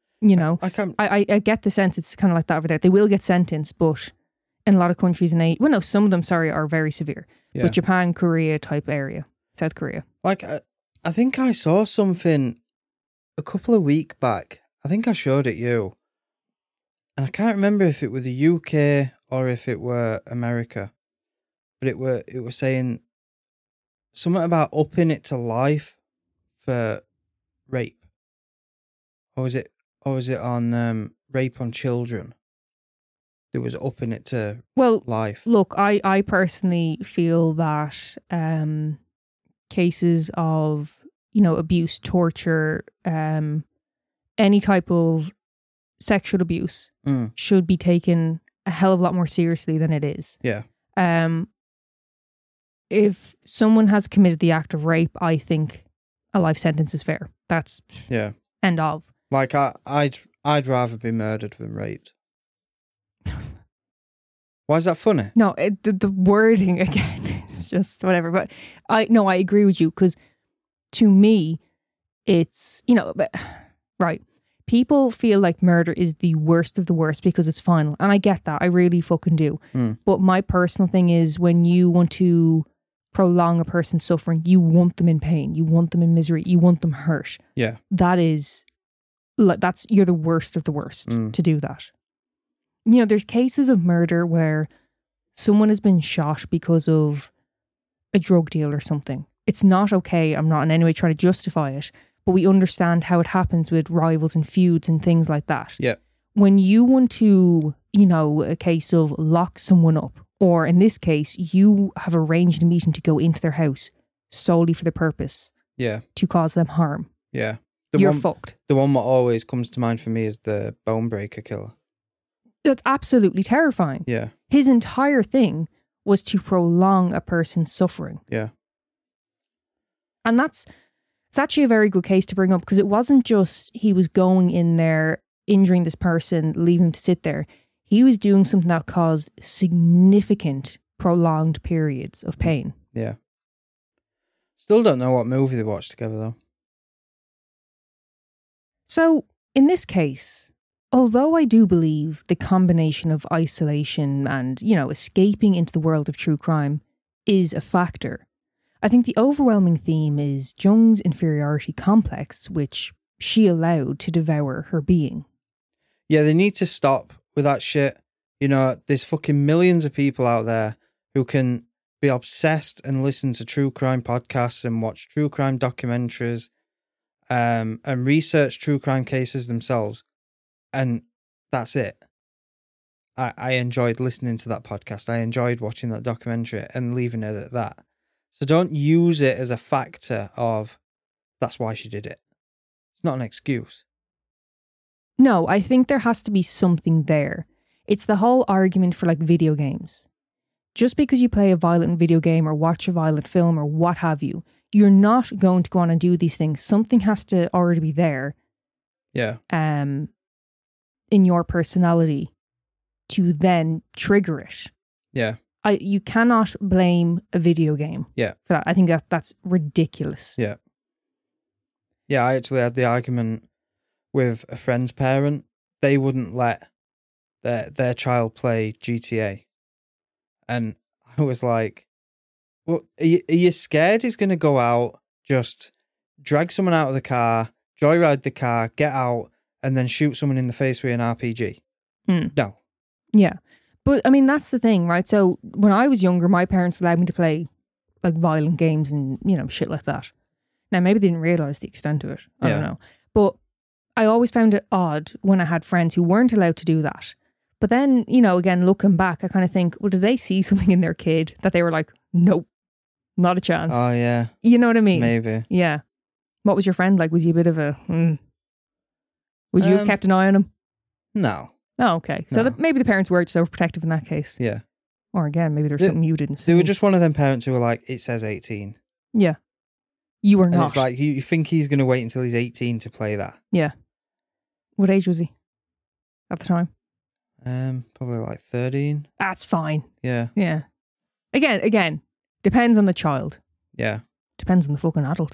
I get the sense it's kind of like that over there. They will get sentenced, but in a lot of countries some of them, are very severe. Yeah. But Japan, Korea type area, South Korea. I think I saw something a couple of weeks back. I think I showed it you. And I can't remember if it were the UK or if it were America. But it was saying something about upping it to life for rape. Or was it on rape on children? It was upping it to life. Look, I personally feel that cases of, abuse, torture, any type of sexual abuse should be taken a hell of a lot more seriously than it is. Yeah. If someone has committed the act of rape, I think a life sentence is fair. That's end of. I'd rather be murdered than raped. Why is that funny? No, the wording again is just whatever. But I agree with you because to me, it's right. People feel like murder is the worst of the worst because it's final, and I get that. I really fucking do. But my personal thing is when you want to prolong a person's suffering, you want them in pain, you want them in misery, you want them hurt. Yeah, you're the worst of the worst to do that. There's cases of murder where someone has been shot because of a drug deal or something. It's not okay. I'm not in any way trying to justify it, but we understand how it happens with rivals and feuds and things like that. Yeah. When you want to, a case of lock someone up, or in this case, you have arranged a meeting to go into their house solely for the purpose to cause them harm. Yeah. You're fucked. The one that always comes to mind for me is the Bonebreaker killer. That's absolutely terrifying. Yeah. His entire thing was to prolong a person's suffering. Yeah. And it's actually a very good case to bring up because it wasn't just he was going in there, injuring this person, leaving him to sit there. He was doing something that caused significant, prolonged periods of pain. Yeah. Still don't know what movie they watched together, though. So, in this case, although I do believe the combination of isolation and, escaping into the world of true crime is a factor, I think the overwhelming theme is Jung's inferiority complex, which she allowed to devour her being. Yeah, they need to stop with that shit. There's fucking millions of people out there who can be obsessed and listen to true crime podcasts and watch true crime documentaries and research true crime cases themselves. And that's it. I enjoyed listening to that podcast. I enjoyed watching that documentary and leaving it at that. So don't use it as a factor of that's why she did it. It's not an excuse. No, I think there has to be something there. It's the whole argument for video games. Just because you play a violent video game or watch a violent film or what have you, you're not going to go on and do these things. Something has to already be there. Yeah. In your personality to then trigger it. Yeah. You cannot blame a video game. Yeah. For that. I think that's ridiculous. Yeah. Yeah, I actually had the argument with a friend's parent. They wouldn't let their child play GTA. And I was like, well, are you scared he's going to go out, just drag someone out of the car, joyride the car, get out, and then shoot someone in the face with an RPG? No. Yeah. But, that's the thing, right? So, when I was younger, my parents allowed me to play, violent games and, shit like that. Now, maybe they didn't realise the extent of it. I don't know. But I always found it odd when I had friends who weren't allowed to do that. But then, again, looking back, I kind of think, well, did they see something in their kid that they were like, nope, not a chance? Oh, yeah. You know what I mean? Maybe. Yeah. What was your friend like? Was he a bit of a... Would you have kept an eye on him? No. Oh, okay. So No. maybe the parents were just overprotective in that case. Yeah. Or again, maybe there's something you didn't see. They were just one of them parents who were like, it says 18. Yeah. You were And not. it's like, you think he's going to wait until he's 18 to play that? Yeah. What age was he at the time? Probably like 13. That's fine. Yeah. Yeah. Again, depends on the child. Yeah. Depends on the fucking adult.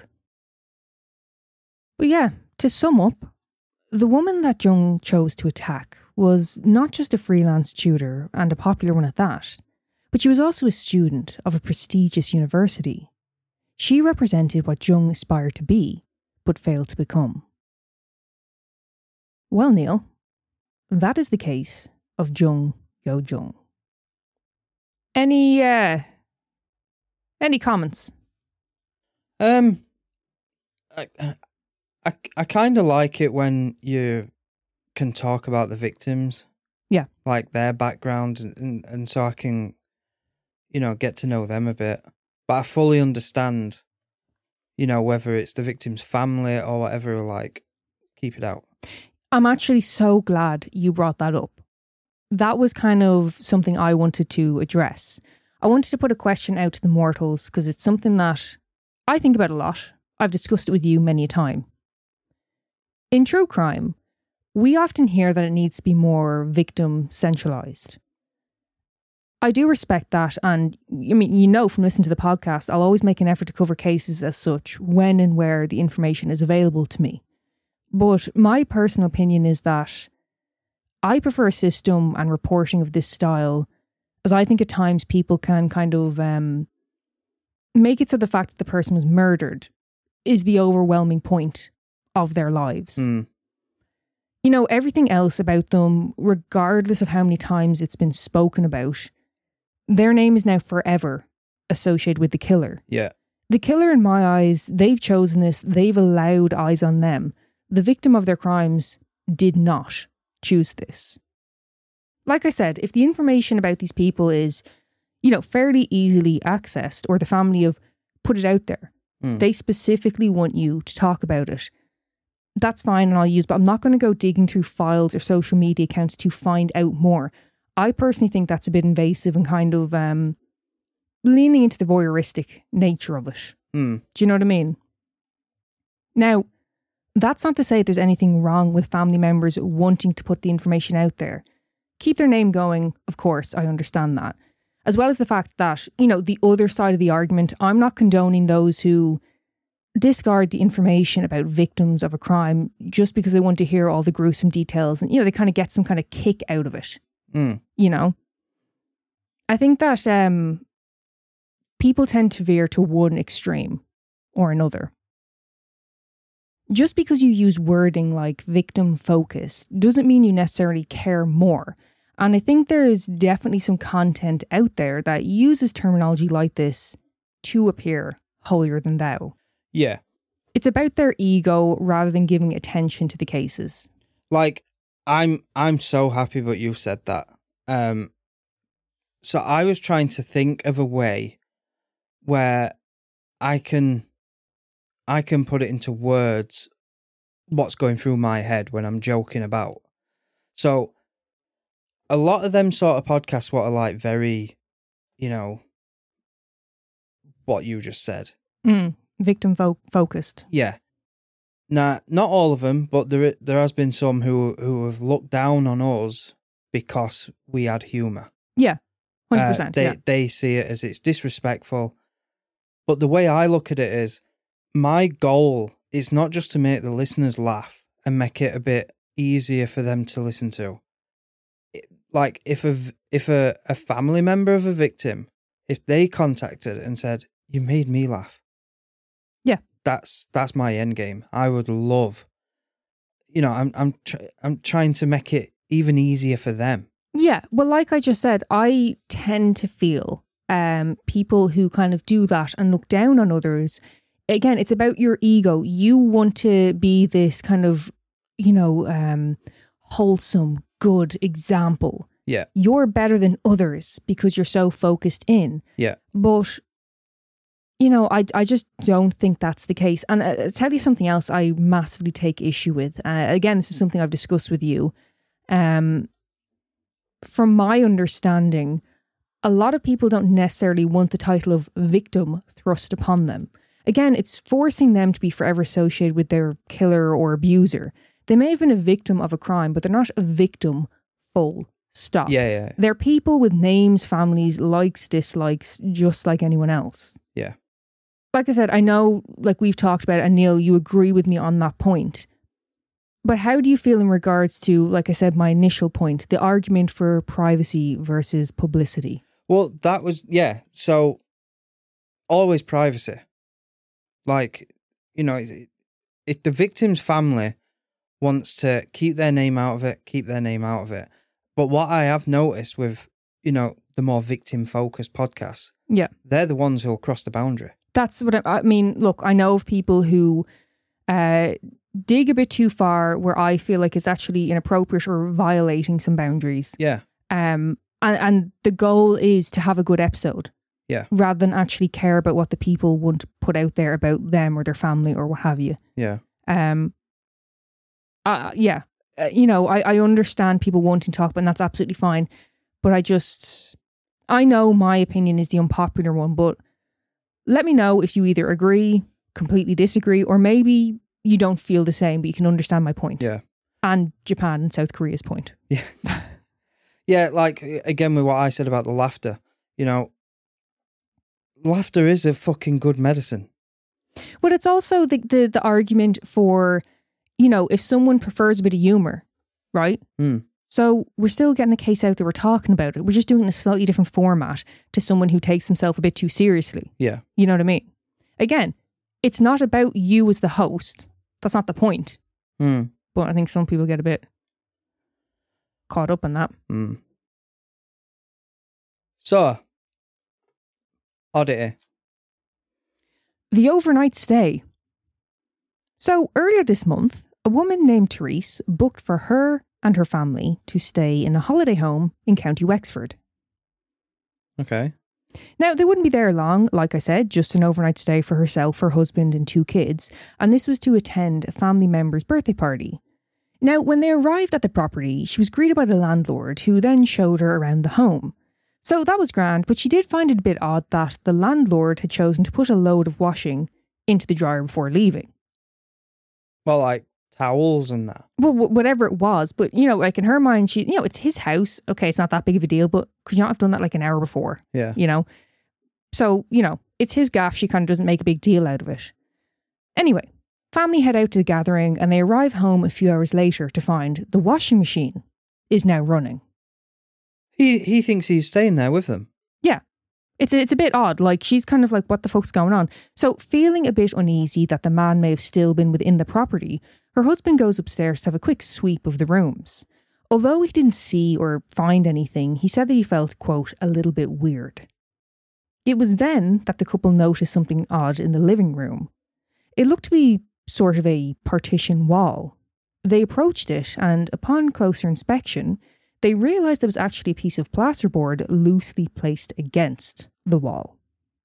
But yeah, to sum up, the woman that Jung chose to attack was not just a freelance tutor, and a popular one at that, but she was also a student of a prestigious university. She represented what Jung aspired to be, but failed to become. Well, Neil, that is the case of Jung Yo Jung. Any comments? I kind of like it when you can talk about the victims. Yeah. Like their background and so I can, get to know them a bit. But I fully understand, whether it's the victim's family or whatever, keep it out. I'm actually so glad you brought that up. That was kind of something I wanted to address. I wanted to put a question out to the mortals because it's something that I think about a lot. I've discussed it with you many a time. In true crime, we often hear that it needs to be more victim centralised. I do respect that, and from listening to the podcast, I'll always make an effort to cover cases as such when and where the information is available to me. But my personal opinion is that I prefer a system and reporting of this style, as I think at times people can kind of make it so the fact that the person was murdered is the overwhelming point of their lives. Everything else about them, regardless of how many times it's been spoken about, their name is now forever associated with the killer. Yeah. The killer, in my eyes, they've chosen this, they've allowed eyes on them. The victim of their crimes did not choose this. Like I said, if the information about these people is, fairly easily accessed, or the family have put it out there, they specifically want you to talk about it, that's fine and I'll use, but I'm not going to go digging through files or social media accounts to find out more. I personally think that's a bit invasive and kind of leaning into the voyeuristic nature of it. Do you know what I mean? Now, that's not to say there's anything wrong with family members wanting to put the information out there. keep their name going, of course, I understand that. As well as the fact that, you know, the other side of the argument, I'm not condoning those who discard the information about victims of a crime just because they want to hear all the gruesome details and, you know, they kind of get some kind of kick out of it. You know? I think that people tend to veer to one extreme or another. Just because you use wording like victim focused doesn't mean you necessarily care more. And I think there is definitely some content out there that uses terminology like this to appear holier than thou. Yeah. It's about their ego rather than giving attention to the cases. Like, I'm so happy that you said that. So I was trying to think of a way where I can put it into words what's going through my head when I'm joking about. So a lot of them sort of podcasts what are like very, you know, what you just said. Victim focused. Yeah. Now, not all of them, but there has been some who have looked down on us because we had humour. Yeah, 100%. They see it as it's disrespectful. But the way I look at it is, my goal is not just to make the listeners laugh and make it a bit easier for them to listen to. Like, if a family member of a victim, if they contacted and said, "You made me laugh," yeah, that's my end game. I would love, you know, I'm trying to make it even easier for them. Yeah, well, like I just said, I tend to feel people who kind of do that and look down on others. Again, it's about your ego. You want to be this kind of, you know, wholesome, good example. Yeah. You're better than others because you're so focused in. Yeah. But, you know, I just don't think that's the case. And I'll tell you something else I massively take issue with. Again, this is something I've discussed with you. From my understanding, a lot of people don't necessarily want the title of victim thrust upon them. Again, it's forcing them to be forever associated with their killer or abuser. They may have been a victim of a crime, but they're not a victim, full stop. Yeah. They're people with names, families, likes, dislikes, just like anyone else. Yeah. Like I said, I know, like we've talked about, and Neil, you agree with me on that point. But how do you feel in regards to, like I said, my initial point, the argument for privacy versus publicity? Well, that was, yeah. So, always privacy. Like, you know, if the victim's family wants to keep their name out of it, keep their name out of it. But what I have noticed with, you know, the more victim-focused podcasts, yeah, they're the ones who'll cross the boundary. That's what I mean. Look, I know of people who dig a bit too far where I feel like it's actually inappropriate or violating some boundaries. Yeah. And the goal is to have a good episode. Yeah. Rather than actually care about what the people want to put out there about them or their family or what have you. Yeah. Yeah. You know, I understand people wanting to talk about, and that's absolutely fine. But I know my opinion is the unpopular one, but let me know if you either agree, completely disagree, or maybe you don't feel the same, but you can understand my point. Yeah. And Japan and South Korea's point. Yeah. Yeah, like, again, with what I said about the laughter, you know, laughter is a fucking good medicine. But it's also the argument for, you know, if someone prefers a bit of humour, right? So we're still getting the case out there, we're talking about it. We're just doing it in a slightly different format to someone who takes himself a bit too seriously. Yeah. You know what I mean? Again, it's not about you as the host. That's not the point. But I think some people get a bit caught up in that. So, oddity. The overnight stay. So earlier this month, a woman named Therese booked for her and her family to stay in a holiday home in County Wexford. Okay. Now, they wouldn't be there long, like I said, just an overnight stay for herself, her husband and 2 kids, and this was to attend a family member's birthday party. Now, when they arrived at the property, she was greeted by the landlord, who then showed her around the home. So that was grand, but she did find it a bit odd that the landlord had chosen to put a load of washing into the dryer before leaving. Well, like, towels and that. Well, whatever it was. But, you know, like in her mind, she, you know, it's his house. Okay, it's not that big of a deal, but could you not have done that like an hour before? Yeah. You know? So, you know, it's his gaff. She kind of doesn't make a big deal out of it. Anyway, family head out to the gathering and they arrive home a few hours later to find the washing machine is now running. He thinks he's staying there with them. Yeah. It's a bit odd. Like, she's kind of like, what the fuck's going on? So, feeling a bit uneasy that the man may have still been within the property, her husband goes upstairs to have a quick sweep of the rooms. Although he didn't see or find anything, he said that he felt, quote, a little bit weird. It was then that the couple noticed something odd in the living room. It looked to be sort of a partition wall. They approached it, and upon closer inspection, they realised there was actually a piece of plasterboard loosely placed against the wall.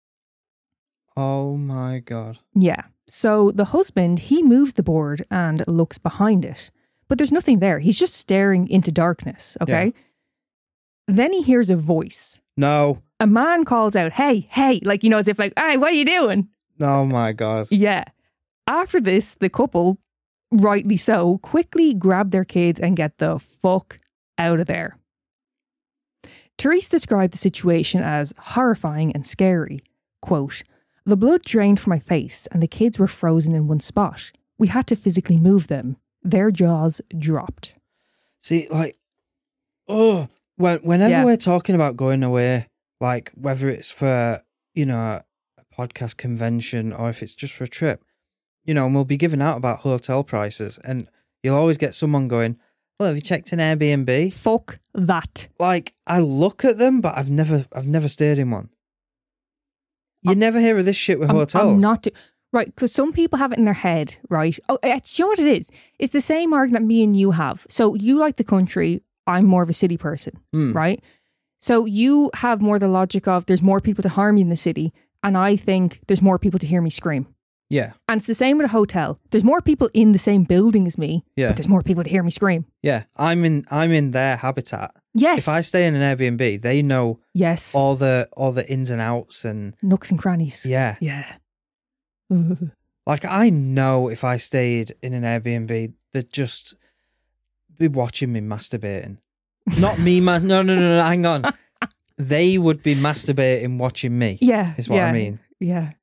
Oh my God. Yeah. So the husband, he moves the board and looks behind it. But there's nothing there. He's just staring into darkness, okay? Yeah. Then he hears a voice. No. A man calls out, hey, hey, like, you know, as if like, hey, what are you doing? Oh my God. Yeah. After this, the couple, rightly so, quickly grab their kids and get the fuck out of there. Therese described the situation as horrifying and scary. Quote, the blood drained from my face and the kids were frozen in one spot. We had to physically move them. Their jaws dropped. See, like, whenever we're talking about going away, like whether it's for, you know, a podcast convention or if it's just for a trip, you know, and we'll be giving out about hotel prices and you'll always get someone going, well, have you checked an Airbnb? Fuck that. Like, I look at them, but I've never stayed in one. You never hear of this shit with hotels. I'm not right, because some people have it in their head, right? Oh, you know what it is? It's the same argument me and you have. So you like the country, I'm more of a city person, right? So you have more the logic of there's more people to harm you in the city, and I think there's more people to hear me scream. Yeah. And it's the same with a hotel. There's more people in the same building as me, but there's more people to hear me scream. Yeah. I'm in their habitat. Yes. If I stay in an Airbnb, they know yes all the ins and outs and nooks and crannies. Yeah. Yeah. Like, I know if I stayed in an Airbnb, they'd just be watching me masturbating. Not me, man. No, hang on. They would be masturbating watching me. Yeah. Is what I mean. Yeah.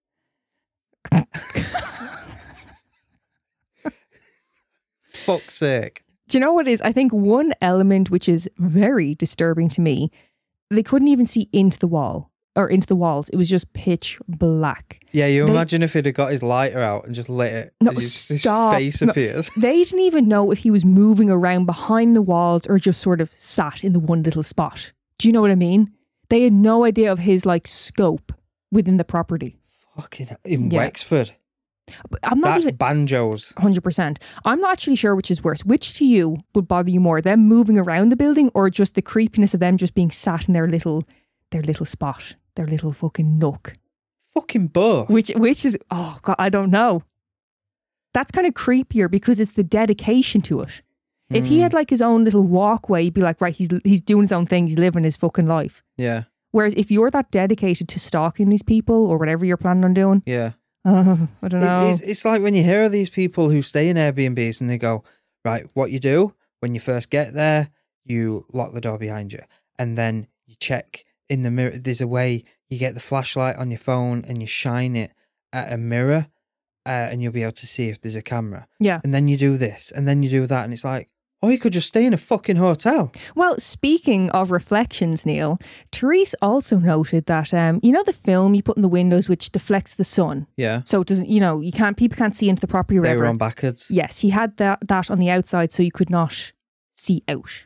Fuck's sake. Do you know what it is? I think one element which is very disturbing to me, they couldn't even see into the wall or into the walls. It was just pitch black. Yeah, imagine if he'd have got his lighter out and just lit it. No, his stop. face appears. They didn't even know if he was moving around behind the walls or just sort of sat in the one little spot. Do you know what I mean? They had no idea of his like scope within the property. Fucking in Wexford. I'm not That's even banjos. 100%. I'm not actually sure which is worse. Which to you would bother you more, them moving around the building or just the creepiness of them just being sat in their little spot, their little fucking nook? Fucking both. Which is, oh God, I don't know. That's kind of creepier because it's the dedication to it. If he had like his own little walkway, he'd be like, right, he's doing his own thing, he's living his fucking life. Yeah. Whereas if you're that dedicated to stalking these people or whatever you're planning on doing, yeah. I don't know. It's like when you hear of these people who stay in Airbnbs and they go, right, what you do when you first get there, you lock the door behind you and then you check in the mirror. There's a way you get the flashlight on your phone and you shine it at a mirror and you'll be able to see if there's a camera. Yeah. And then you do this and then you do that and it's like, oh, you could just stay in a fucking hotel. Well, speaking of reflections, Neil, Therese also noted that, you know the film you put in the windows which deflects the sun? Yeah. So it doesn't, you know, people can't see into the property or whatever. They were on backwards. Yes, he had that on the outside so you could not see out.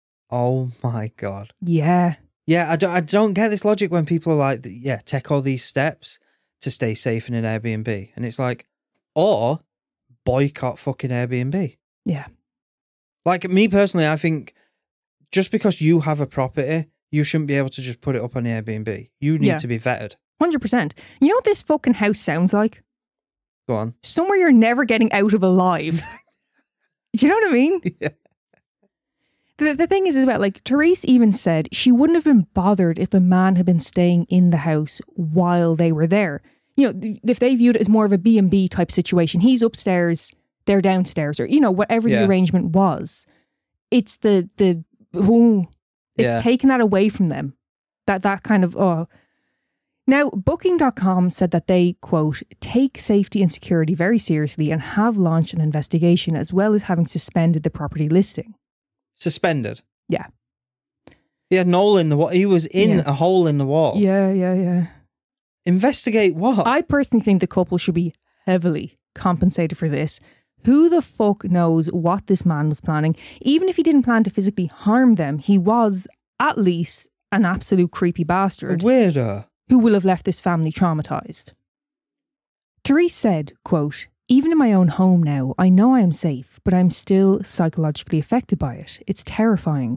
Oh my God. Yeah. Yeah, I don't get this logic when people are like, yeah, take all these steps to stay safe in an Airbnb. And it's like, or boycott fucking Airbnb. Yeah. Like, me personally, I think just because you have a property, you shouldn't be able to just put it up on the Airbnb. You need to be vetted. 100%. You know what this fucking house sounds like? Go on. Somewhere you're never getting out of alive. Do you know what I mean? Yeah. The thing is as well, like, Therese even said she wouldn't have been bothered if the man had been staying in the house while they were there. You know, if they viewed it as more of a B&B type situation, he's upstairs they're downstairs, or, whatever the arrangement was. It's it's taking that away from them. That kind of, Now, Booking.com said that they, quote, take safety and security very seriously and have launched an investigation, as well as having suspended the property listing. Suspended? Yeah. He had an hole in the wall. He was in a hole in the wall. Yeah. Investigate what? I personally think the couple should be heavily compensated for this. Who the fuck knows what this man was planning? Even if he didn't plan to physically harm them, he was at least an absolute creepy bastard. A weirdo. Who will have left this family traumatised. Therese said, quote, even in my own home now, I know I am safe, but I'm still psychologically affected by it. It's terrifying.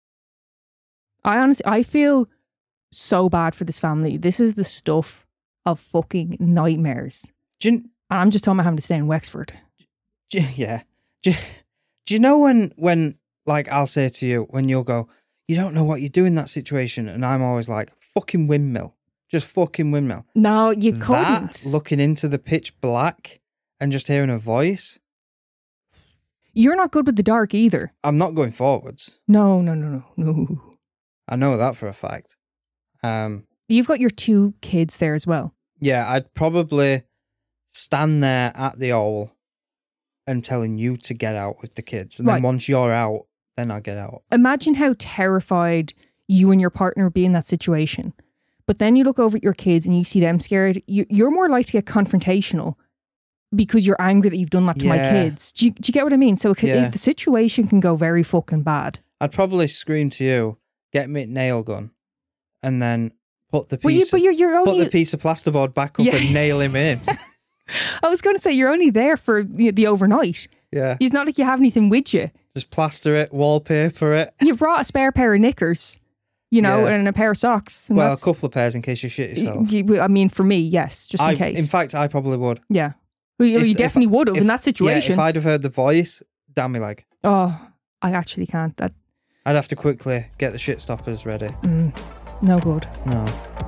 I feel so bad for this family. This is the stuff of fucking nightmares. I'm just talking about having to stay in Wexford. Yeah. Do you know when like I'll say to you, when you'll go, you don't know what you do in that situation, and I'm always like, fucking windmill. Just fucking windmill. No, you couldn't. That, looking into the pitch black and just hearing a voice. You're not good with the dark either. I'm not going forwards. No. I know that for a fact. You've got your 2 kids there as well. Yeah, I'd probably stand there at the hole and telling you to get out with the kids. And then once you're out, then I'll get out. Imagine how terrified you and your partner would be in that situation. But then you look over at your kids and you see them scared. You're more likely to get confrontational because you're angry that you've done that to my kids. Do you get what I mean? So the situation can go very fucking bad. I'd probably scream to you, get me a nail gun, and then put the piece, put the piece of plasterboard back up and nail him in. I was going to say, you're only there for the overnight. Yeah. It's not like you have anything with you. Just plaster it, wallpaper it. You've brought a spare pair of knickers, and a pair of socks. And a couple of pairs in case you shit yourself. I mean, for me, yes, just in case. In fact, I probably would. Yeah. You definitely would have in that situation. Yeah, if I'd have heard the voice, damn me leg. Oh, I actually can't. I'd have to quickly get the shit stoppers ready. No good. No.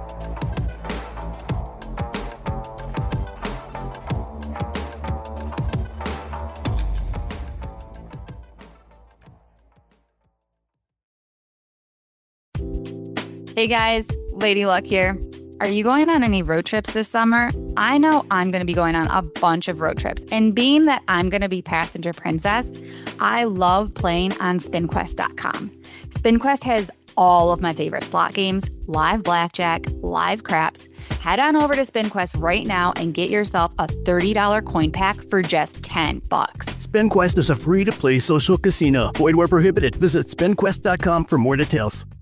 Hey guys, Lady Luck here. Are you going on any road trips this summer? I know I'm going to be going on a bunch of road trips. And being that I'm going to be passenger princess, I love playing on SpinQuest.com. SpinQuest has all of my favorite slot games, live blackjack, live craps. Head on over to SpinQuest right now and get yourself a $30 coin pack for just $10. SpinQuest is a free-to-play social casino. Void where prohibited. Visit SpinQuest.com for more details.